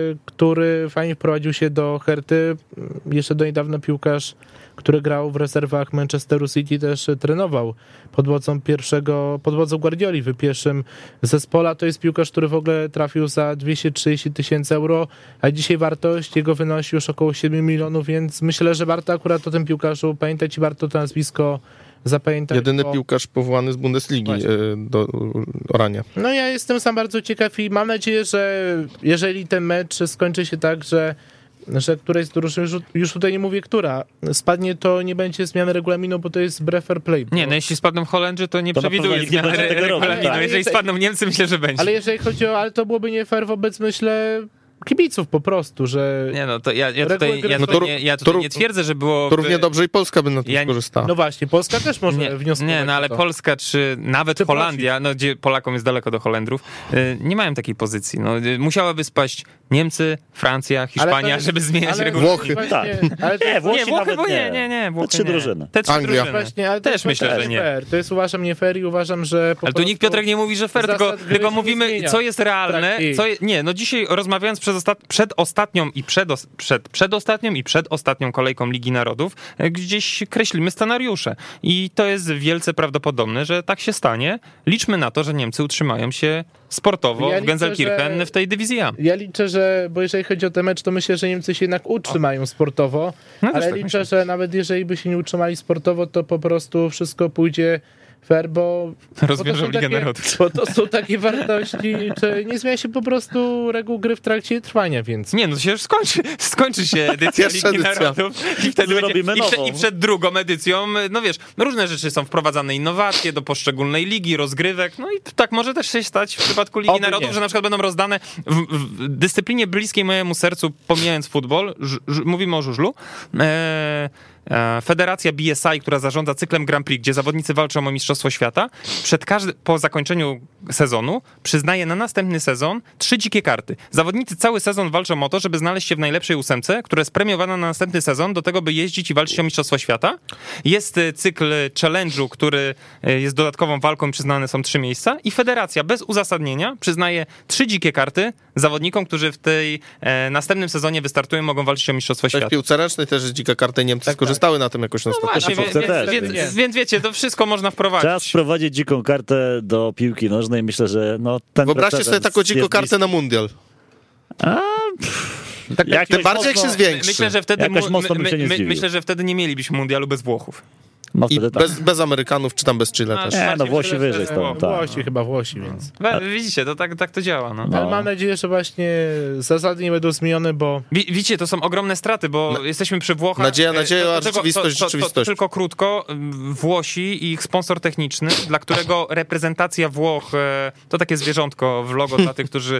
Speaker 4: który fajnie wprowadził się do Herty. Jeszcze do niedawna piłkarz, który grał w rezerwach Manchesteru City, też trenował pod wodzą pierwszego, pod wodzą Guardioli w pierwszym zespole. To jest piłkarz, który w ogóle trafił za dwieście trzydzieści tysięcy euro, a dzisiaj wartość jego wynosi już około siedem milionów, więc myślę, że warto akurat o tym piłkarzu pamiętać i warto to nazwisko zapamiętać.
Speaker 5: Jedyny
Speaker 4: bo...
Speaker 5: piłkarz powołany z Bundesligi
Speaker 4: Właśnie.
Speaker 5: do orania.
Speaker 4: No ja jestem sam bardzo ciekaw i mam nadzieję, że jeżeli ten mecz skończy się tak, że że któraś z drużyn, już, już tutaj nie mówię, która, spadnie, to nie będzie zmiany regulaminu, bo to jest wbrew fair play. Bo...
Speaker 3: Nie, no jeśli spadną Holendrzy, to nie
Speaker 2: To na
Speaker 3: przewiduję
Speaker 2: pewno nikt nie
Speaker 3: zmiany
Speaker 2: będzie tego robił,
Speaker 3: regulaminu.
Speaker 2: tak.
Speaker 3: Jeżeli spadną Niemcy, myślę, że będzie.
Speaker 4: Ale jeżeli chodzi o, ale to byłoby nie fair wobec, myślę, kibiców po prostu, że...
Speaker 3: Nie no, to ja, ja
Speaker 4: Reguły
Speaker 3: tutaj,
Speaker 4: gry
Speaker 3: ja
Speaker 4: są-
Speaker 3: tutaj,
Speaker 5: to-
Speaker 3: nie, ja tutaj
Speaker 5: to-
Speaker 3: nie twierdzę, że było...
Speaker 5: To równie dobrze i Polska by na tym
Speaker 3: Ja-
Speaker 5: skorzystała.
Speaker 4: No właśnie, Polska też może
Speaker 3: Nie,
Speaker 4: wnioskować.
Speaker 3: nie, no ale
Speaker 4: o to.
Speaker 3: Polska czy nawet
Speaker 4: Czy
Speaker 3: Holandia, no gdzie Polakom jest daleko do Holendrów, y, nie mają takiej pozycji. No, y, musiałaby spaść Niemcy, Francja,
Speaker 4: Ale to
Speaker 3: Hiszpania,
Speaker 4: jest-
Speaker 3: żeby zmieniać
Speaker 4: ale-
Speaker 3: regulamin.
Speaker 5: Włochy.
Speaker 4: Właśnie,
Speaker 2: Tak.
Speaker 4: ale to
Speaker 2: Nie,
Speaker 4: jest
Speaker 2: Włosi
Speaker 3: Nie, Włochy,
Speaker 2: nawet
Speaker 3: bo nie,
Speaker 2: nie.
Speaker 3: nie, nie. Włochy
Speaker 2: Te trzy
Speaker 3: nie.
Speaker 2: drużyny.
Speaker 3: Te trzy
Speaker 5: Anglia.
Speaker 3: drużyny.
Speaker 4: właśnie, ale to
Speaker 3: Też
Speaker 4: jest
Speaker 3: myślę,
Speaker 4: też
Speaker 3: że nie.
Speaker 4: fair. To jest uważam nie fair i uważam, że po
Speaker 3: Ale tu nikt,
Speaker 4: prostu
Speaker 3: Piotrek, nie mówi, że fair, tylko,
Speaker 4: zasad gry
Speaker 3: tylko
Speaker 4: się nie
Speaker 3: mówimy,
Speaker 4: zmienia.
Speaker 3: co jest realne.
Speaker 4: Tak,
Speaker 3: Co je, nie, no dzisiaj rozmawiając przez ostat, przed ostatnią i przed, os- przed, przedostatnią i przed ostatnią kolejką Ligi Narodów, e, gdzieś kreślimy scenariusze. I to jest wielce prawdopodobne, że tak się stanie. Liczmy na to, że Niemcy utrzymają się sportowo
Speaker 4: Ja
Speaker 3: w Gelsenkirchen
Speaker 4: liczę,
Speaker 3: w tej dywizji A.
Speaker 4: Ja liczę, że, bo jeżeli chodzi o ten mecz, to myślę, że Niemcy się jednak utrzymają sportowo,
Speaker 3: No też
Speaker 4: ale
Speaker 3: tak
Speaker 4: liczę,
Speaker 3: myślę.
Speaker 4: że nawet jeżeli by się nie utrzymali sportowo, to po prostu wszystko pójdzie fair, bo...
Speaker 3: Rozwiążą
Speaker 4: bo to są
Speaker 3: Ligę
Speaker 4: takie-
Speaker 3: Narodów.
Speaker 4: Bo to są takie wartości, że nie zmienia się po prostu reguł gry w trakcie trwania, więc...
Speaker 3: Nie, no to się już skończy, skończy się edycja
Speaker 5: Pierwsza
Speaker 3: Ligi
Speaker 5: edycja.
Speaker 3: Narodów i wtedy
Speaker 2: Zrobimy
Speaker 3: będzie, i, prze,
Speaker 2: nową.
Speaker 3: i przed drugą edycją, no wiesz, różne rzeczy są wprowadzane, innowacje do poszczególnej ligi, rozgrywek, no i tak może też się stać w przypadku Ligi
Speaker 4: Oby
Speaker 3: Narodów,
Speaker 4: nie.
Speaker 3: że na przykład będą rozdane w, w dyscyplinie bliskiej mojemu sercu, pomijając futbol, ż, ż, mówimy o żużlu, e, e, Federacja B S I, która zarządza cyklem Grand Prix, gdzie zawodnicy walczą o Mistrzostwo Świata, przed każdy, po zakończeniu sezonu przyznaje na następny sezon trzy dzikie karty. Zawodnicy cały sezon walczą o to, żeby znaleźć się w najlepszej ósemce, która jest premiowana na następny sezon do tego, by jeździć i walczyć o Mistrzostwo Świata. Jest e, cykl challenge'u, który e, jest dodatkową walką i przyznane są trzy miejsca i federacja bez uzasadnienia przyznaje trzy dzikie karty zawodnikom, którzy w tej e, następnym sezonie wystartują, mogą walczyć o Mistrzostwo
Speaker 5: To w
Speaker 3: Świata.
Speaker 5: piłce ręcznej też jest dzika karta i Niemcy skorzystały na tym jakoś na
Speaker 3: No
Speaker 5: sto
Speaker 3: właśnie,
Speaker 5: procent.
Speaker 3: więc,
Speaker 2: też,
Speaker 3: więc,
Speaker 2: więc-
Speaker 3: więc, więc wiecie, to wszystko można
Speaker 2: Trzeba
Speaker 3: wprowadzić.
Speaker 2: wprowadzić dziką kartę do piłki nożnej. Myślę, że no ten
Speaker 5: Wyobraźcie sobie
Speaker 2: precedens
Speaker 5: taką dziką
Speaker 2: jest
Speaker 5: kartę na mundial.
Speaker 2: A,
Speaker 4: Tak,
Speaker 2: jak
Speaker 5: Tym bardziej jak się zwiększy.
Speaker 3: Myślę, że wtedy
Speaker 2: Jakoś
Speaker 3: mu-
Speaker 2: mocno bym się nie
Speaker 3: my,
Speaker 2: zdziwił.
Speaker 3: myślę, że wtedy nie mielibyśmy mundialu bez Włochów.
Speaker 2: no
Speaker 5: I
Speaker 2: wtedy tak.
Speaker 5: bez, bez Amerykanów, czy tam bez Chile
Speaker 3: A,
Speaker 5: też.
Speaker 2: Nie, no
Speaker 3: bardziej
Speaker 2: Włosi
Speaker 3: myślę,
Speaker 2: wyżej
Speaker 3: że
Speaker 2: stoją, tak.
Speaker 4: Włosi, chyba Włosi, więc...
Speaker 3: We, widzicie, to tak, tak to działa. No.
Speaker 2: No.
Speaker 4: Ale mam nadzieję, że właśnie zasady nie będą zmienione, bo...
Speaker 3: Wi- Widzicie, to są ogromne straty, bo jesteśmy przy Włochach.
Speaker 5: Nadzieja,
Speaker 3: E,
Speaker 5: nadzieja,
Speaker 3: to-
Speaker 5: a
Speaker 3: to tylko-
Speaker 5: rzeczywistość,
Speaker 3: to, to, to,
Speaker 5: rzeczywistość.
Speaker 3: Tylko krótko, Włosi i ich sponsor techniczny, dla którego reprezentacja Włoch, e, to takie zwierzątko w logo dla tych, którzy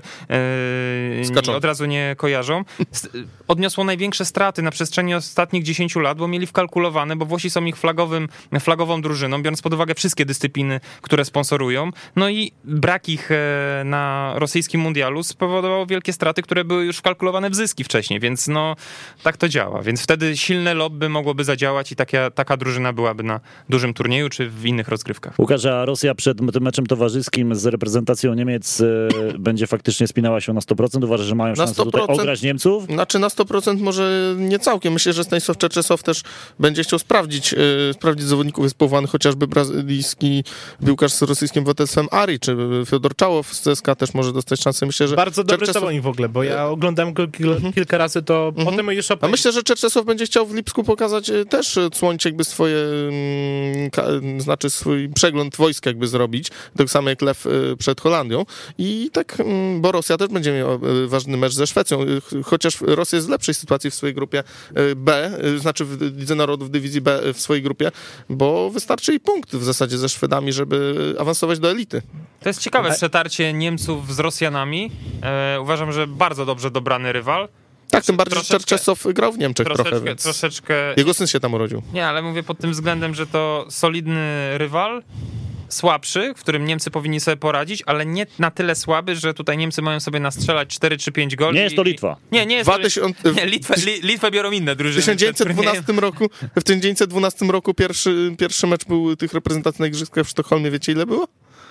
Speaker 3: e,
Speaker 5: Skaczą.
Speaker 3: nie, od razu nie kojarzą, s- odniosło największe straty na przestrzeni ostatnich dziesięciu lat, bo mieli wkalkulowane, bo Włosi są ich flagowym, flagową drużyną, biorąc pod uwagę wszystkie dyscypliny, które sponsorują. No i brak ich e, na rosyjskim mundialu spowodował wielkie straty, które były już wkalkulowane w zyski wcześniej, więc no tak to działa. Więc wtedy silne lobby mogłoby zadziałać i taka, taka drużyna byłaby na dużym turnieju czy w innych rozgrywkach.
Speaker 2: Łukasz, a Rosja przed tym meczem towarzyskim z reprezentacją Niemiec e, będzie faktycznie spinała się na sto procent? Uważasz, że mają
Speaker 5: Na
Speaker 2: szansę
Speaker 5: sto
Speaker 2: tutaj
Speaker 5: procent?
Speaker 2: ograć Niemców?
Speaker 5: Znaczy na sto procent może nie całkiem. Myślę, że Stanisław Czerczesow też będzie chciał sprawdzić, yy, sprawdzić zawodników. Jest powołany chociażby brazylijski piłkarz z rosyjskim obywatelstwem Ari, czy Fiodor Czałow z C S K a też może dostać szansę. Myślę, że
Speaker 4: Bardzo dobry
Speaker 5: Czerczesow-
Speaker 4: zawodnik w ogóle, bo ja oglądam go kil- kilka razy, to
Speaker 5: Mhm.
Speaker 4: potem jeszcze
Speaker 5: A myślę, że Czerczesow będzie chciał w Lipsku pokazać y, też y, słonić jakby swoje, mm, ka, znaczy swój przegląd wojska jakby zrobić, tak samo jak Lew y, przed Holandią i tak, mm, bo Rosja też będzie miała y, ważny mecz ze Szwecją, y, ch- chociaż Rosja jest w lepszej sytuacji w swojej grupie y, B, y, znaczy w Lidze Narodów dywizji B y, w swojej grupie, bo wystarczy i punkt w zasadzie ze Szwedami, żeby awansować do elity.
Speaker 3: To jest ciekawe przetarcie Niemców z Rosjanami. E, uważam, że bardzo dobrze dobrany rywal.
Speaker 5: Tak, tym bardziej, że
Speaker 3: Troszeczkę-
Speaker 5: Czerczesow grał w Niemczech trochę,
Speaker 3: Troszeczkę,
Speaker 5: więc
Speaker 3: troszeczkę...
Speaker 5: jego syn się tam urodził.
Speaker 3: Nie, ale mówię pod tym względem, że to solidny rywal, słabszy, w którym Niemcy powinni sobie poradzić, ale nie na tyle słaby, że tutaj Niemcy mają sobie nastrzelać cztery czy pięć goli.
Speaker 2: Nie jest to
Speaker 3: i-
Speaker 2: Litwa.
Speaker 3: Nie, nie jest
Speaker 5: Dwa
Speaker 3: to
Speaker 5: tysiące-
Speaker 3: Nie, Litwę, Li, Litwę biorą inne
Speaker 5: W
Speaker 3: drużyny.
Speaker 5: tysiąc dziewięćset
Speaker 3: przed turniejem.
Speaker 5: dwunastym roku, w tysiąc dziewięćset dwunastym roku pierwszy, pierwszy mecz był tych reprezentacji na Igrzyskach w Sztokholmie. Wiecie ile było?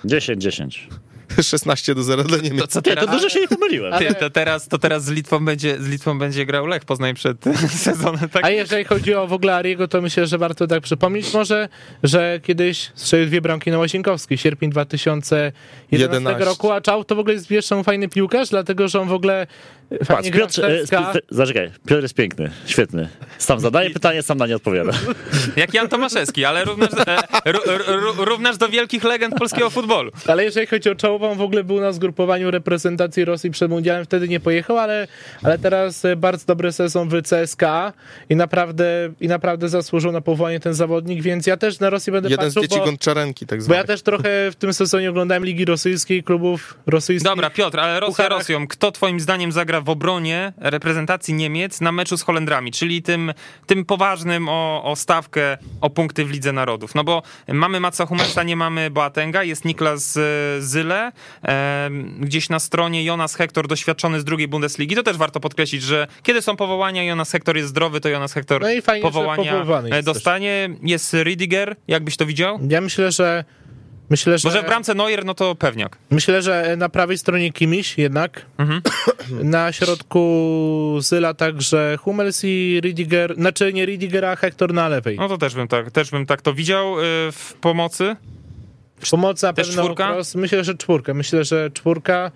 Speaker 2: dziesięć dziesięć.
Speaker 5: szesnaście do zera dla Niemiec.
Speaker 3: To co
Speaker 2: Nie,
Speaker 3: teraz?
Speaker 2: to dużo się nie pomyliłem.
Speaker 3: Ty, to, teraz, to teraz z Litwą będzie, z Litwą będzie grał Lech Poznań przed sezonem, tak?
Speaker 4: A jeżeli chodzi o w ogóle Ariego, to myślę, że warto tak przypomnieć może, że kiedyś strzelił dwie bramki na Łazienkowskiej, sierpień dwa tysiące jedenastego
Speaker 5: jedenaście
Speaker 4: roku, a Czał to w ogóle jest wiesz, fajny piłkarz, dlatego że on w ogóle
Speaker 2: Patrz,
Speaker 4: fajnie gra w
Speaker 2: Piotr, e,
Speaker 4: C S K A.
Speaker 2: spi- zaczekaj, Piotr jest piękny, świetny. Sam zadaje pytanie, sam na nie odpowiada.
Speaker 3: Jak Jan Tomaszewski, ale równasz, e, ró, ró, równasz do wielkich legend polskiego futbolu.
Speaker 4: Ale jeżeli chodzi o Czołową, w ogóle był na zgrupowaniu reprezentacji Rosji przed mundialem, wtedy nie pojechał, ale, ale teraz e, bardzo dobry sezon w C S K A i naprawdę, i naprawdę zasłużył na powołanie ten zawodnik, więc ja też na Rosję będę
Speaker 5: Jeden z
Speaker 4: patrzył,
Speaker 5: dzieci
Speaker 4: bo,
Speaker 5: Gonczarenki, tak
Speaker 4: bo
Speaker 5: zwanych.
Speaker 4: ja też trochę w tym sezonie oglądałem Ligi Rosyjskiej, klubów rosyjskich.
Speaker 3: Dobra, Piotr, ale Rosja
Speaker 4: Pucharach.
Speaker 3: Rosją. Kto twoim zdaniem zagra w obronie reprezentacji Niemiec na meczu z Holendrami, czyli tym, tym poważnym o, o stawkę, o punkty w Lidze Narodów? No bo mamy Matsa Hummelsa, nie mamy Boatenga, jest Niklas e, Zyle, e, gdzieś na stronie Jonas Hector, doświadczony z drugiej Bundesligi. To też warto podkreślić, że kiedy są powołania, Jonas Hector jest zdrowy, to Jonas Hector
Speaker 4: No i fajnie, że
Speaker 3: powołania
Speaker 4: powoływany
Speaker 3: e,
Speaker 4: jest
Speaker 3: dostanie. Jest Rüdiger, jakbyś to widział?
Speaker 4: Ja myślę, że myślę, że
Speaker 3: Może w bramce Neuer, no to pewniak.
Speaker 4: myślę, że na prawej stronie Kimiś jednak,
Speaker 3: Mhm.
Speaker 4: na środku Zyla także Hummels i Rüdiger, znaczy nie Rüdiger, a Hector na lewej.
Speaker 3: No to też bym tak, też bym tak to widział y, w pomocy.
Speaker 4: Pomoc na
Speaker 3: też
Speaker 4: pewno
Speaker 3: czwórka?
Speaker 4: Kroos. Myślę, że czwórka. Myślę, że czwórka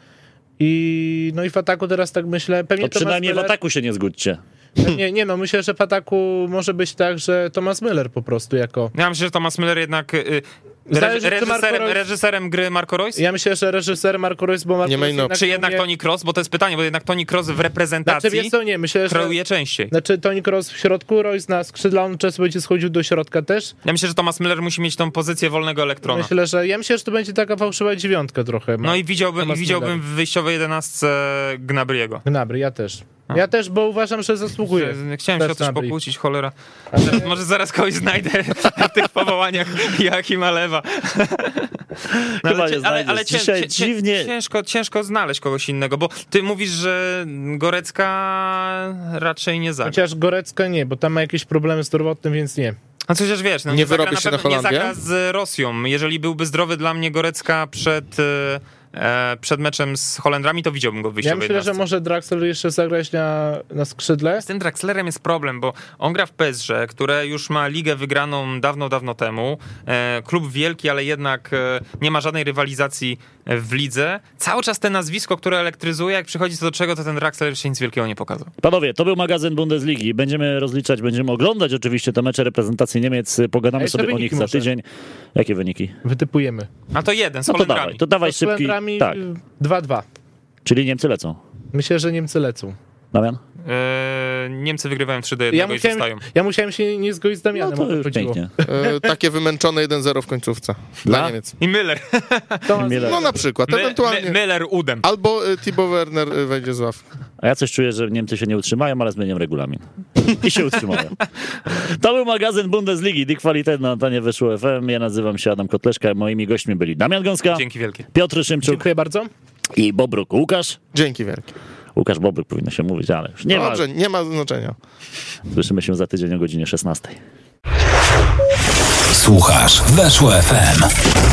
Speaker 4: i no i w ataku teraz tak myślę, pewnie
Speaker 2: To przynajmniej w
Speaker 4: Thomas Müller-
Speaker 2: ataku się nie zgódźcie.
Speaker 4: Nie, nie, no myślę, że w ataku może być tak, że Thomas Müller po prostu jako...
Speaker 3: Ja myślę, że Thomas Müller jednak y,
Speaker 4: Zależy,
Speaker 3: reż,
Speaker 4: czy Marco
Speaker 3: reżyserem,
Speaker 4: Reus-
Speaker 3: reżyserem gry Marco Reus?
Speaker 4: Ja myślę, że reżyser Marco Reus, bo Marco
Speaker 5: Nie ma
Speaker 4: Reus
Speaker 5: innej
Speaker 3: Czy jednak
Speaker 4: umie-
Speaker 3: Toni Kroos? Bo to jest pytanie, bo jednak Toni Kroos w reprezentacji
Speaker 4: Znaczy, wiesz co, nie, myślę, że...
Speaker 3: kreuje częściej.
Speaker 4: Znaczy Toni Kroos w środku, Royce na skrzydla, on często będzie schodził do środka też.
Speaker 3: Ja myślę, że Thomas Müller musi mieć tą pozycję wolnego elektrona.
Speaker 4: Myślę, że ja myślę, że to będzie taka fałszywa dziewiątka trochę.
Speaker 3: No i widziałbym, i
Speaker 4: Thomas
Speaker 3: widziałbym
Speaker 4: Müller.
Speaker 3: w wyjściowej jedenastce Gnabriego.
Speaker 4: Gnabry, ja też. Ja też, bo uważam, że zasługuje.
Speaker 3: Chciałem się o
Speaker 4: Też
Speaker 3: coś
Speaker 4: Gnabry.
Speaker 3: pokłócić, cholera. Zaraz, może zaraz kogoś znajdę w tych powołaniach Joachima Lewa. No,
Speaker 2: Chyba
Speaker 3: ale,
Speaker 2: nie
Speaker 3: cię- ale, ale
Speaker 2: znajdziesz.
Speaker 3: cię,
Speaker 2: Dzisiaj
Speaker 3: cię, cię,
Speaker 2: dziwnie-
Speaker 3: ciężko, ciężko znaleźć kogoś innego, bo ty mówisz, że Gorecka raczej nie zagra.
Speaker 4: Chociaż Gorecka nie, bo tam ma jakieś problemy zdrowotne, więc nie.
Speaker 3: A przecież wiesz, no,
Speaker 5: Nie
Speaker 3: nie zagra
Speaker 5: wyrobi się
Speaker 3: na
Speaker 5: na
Speaker 3: pewno, nie
Speaker 5: Holandię?
Speaker 3: zagra z Rosją. Jeżeli byłby zdrowy dla mnie Gorecka przed, e, e, przed meczem z Holendrami, to widziałbym go w
Speaker 4: Ja
Speaker 3: wyjściowej
Speaker 4: myślę, że
Speaker 3: jedenastce.
Speaker 4: może Draxler jeszcze zagrać na, na skrzydle.
Speaker 3: Z tym Draxlerem jest problem, bo on gra w P S G, które już ma ligę wygraną dawno, dawno temu. E, klub wielki, ale jednak e, nie ma żadnej rywalizacji w lidze. Cały czas te nazwisko, które elektryzuje, jak przychodzi co do czego, to ten Draxler jeszcze nic wielkiego nie pokazał.
Speaker 2: Panowie, to był magazyn Bundesligi. Będziemy rozliczać, będziemy oglądać oczywiście te mecze reprezentacji Niemiec.
Speaker 4: A
Speaker 2: Pogadamy
Speaker 4: jeszcze
Speaker 2: sobie o
Speaker 4: wyniki
Speaker 2: nich za
Speaker 4: może.
Speaker 2: tydzień. Jakie wyniki?
Speaker 4: Wytypujemy.
Speaker 3: A to jeden, z
Speaker 2: No to
Speaker 3: Holendrami.
Speaker 2: dawaj, to dawaj
Speaker 4: Z
Speaker 2: szybki.
Speaker 4: Holendrami
Speaker 2: Tak,
Speaker 4: dwa dwa.
Speaker 2: czyli Niemcy lecą.
Speaker 4: Myślę, że Niemcy lecą.
Speaker 2: Damian?
Speaker 3: E, Niemcy wygrywają trzy do
Speaker 4: Ja
Speaker 3: jednego i
Speaker 4: musiałem,
Speaker 3: zostają.
Speaker 4: ja musiałem się nie zgodzić z
Speaker 2: No
Speaker 4: Damianem.
Speaker 2: to
Speaker 4: o to
Speaker 2: już
Speaker 4: chodziło.
Speaker 2: pięknie.
Speaker 5: E, takie wymęczone jeden zero w końcówce dla
Speaker 2: Dla?
Speaker 5: Niemiec.
Speaker 3: I Müller.
Speaker 4: Thomas
Speaker 2: Miller.
Speaker 5: No na przykład,
Speaker 3: My,
Speaker 5: ewentualnie.
Speaker 3: My, Müller udem.
Speaker 5: Albo e, Thibaut Werner e, wejdzie z ław.
Speaker 2: A ja coś czuję, że Niemcy się nie utrzymają, ale zmieniam regulamin. I się utrzymają. To był magazyn Bundesligi. Die Qualität na antenie Weszło F M. Ja nazywam się Adam Kotleszka. Moimi gośćmi byli Damian Gąska,
Speaker 3: Dzięki wielkie.
Speaker 2: Piotr Szymczuk
Speaker 4: Dziękuję bardzo.
Speaker 2: i Bobruk Łukasz.
Speaker 5: Dzięki wielkie.
Speaker 2: Łukasz Bobruk powinno się mówić, ale już nie ma.
Speaker 5: Dobrze, nie ma znaczenia.
Speaker 2: Słyszymy się za tydzień o godzinie szesnastej.
Speaker 6: Słuchasz Weszło F M.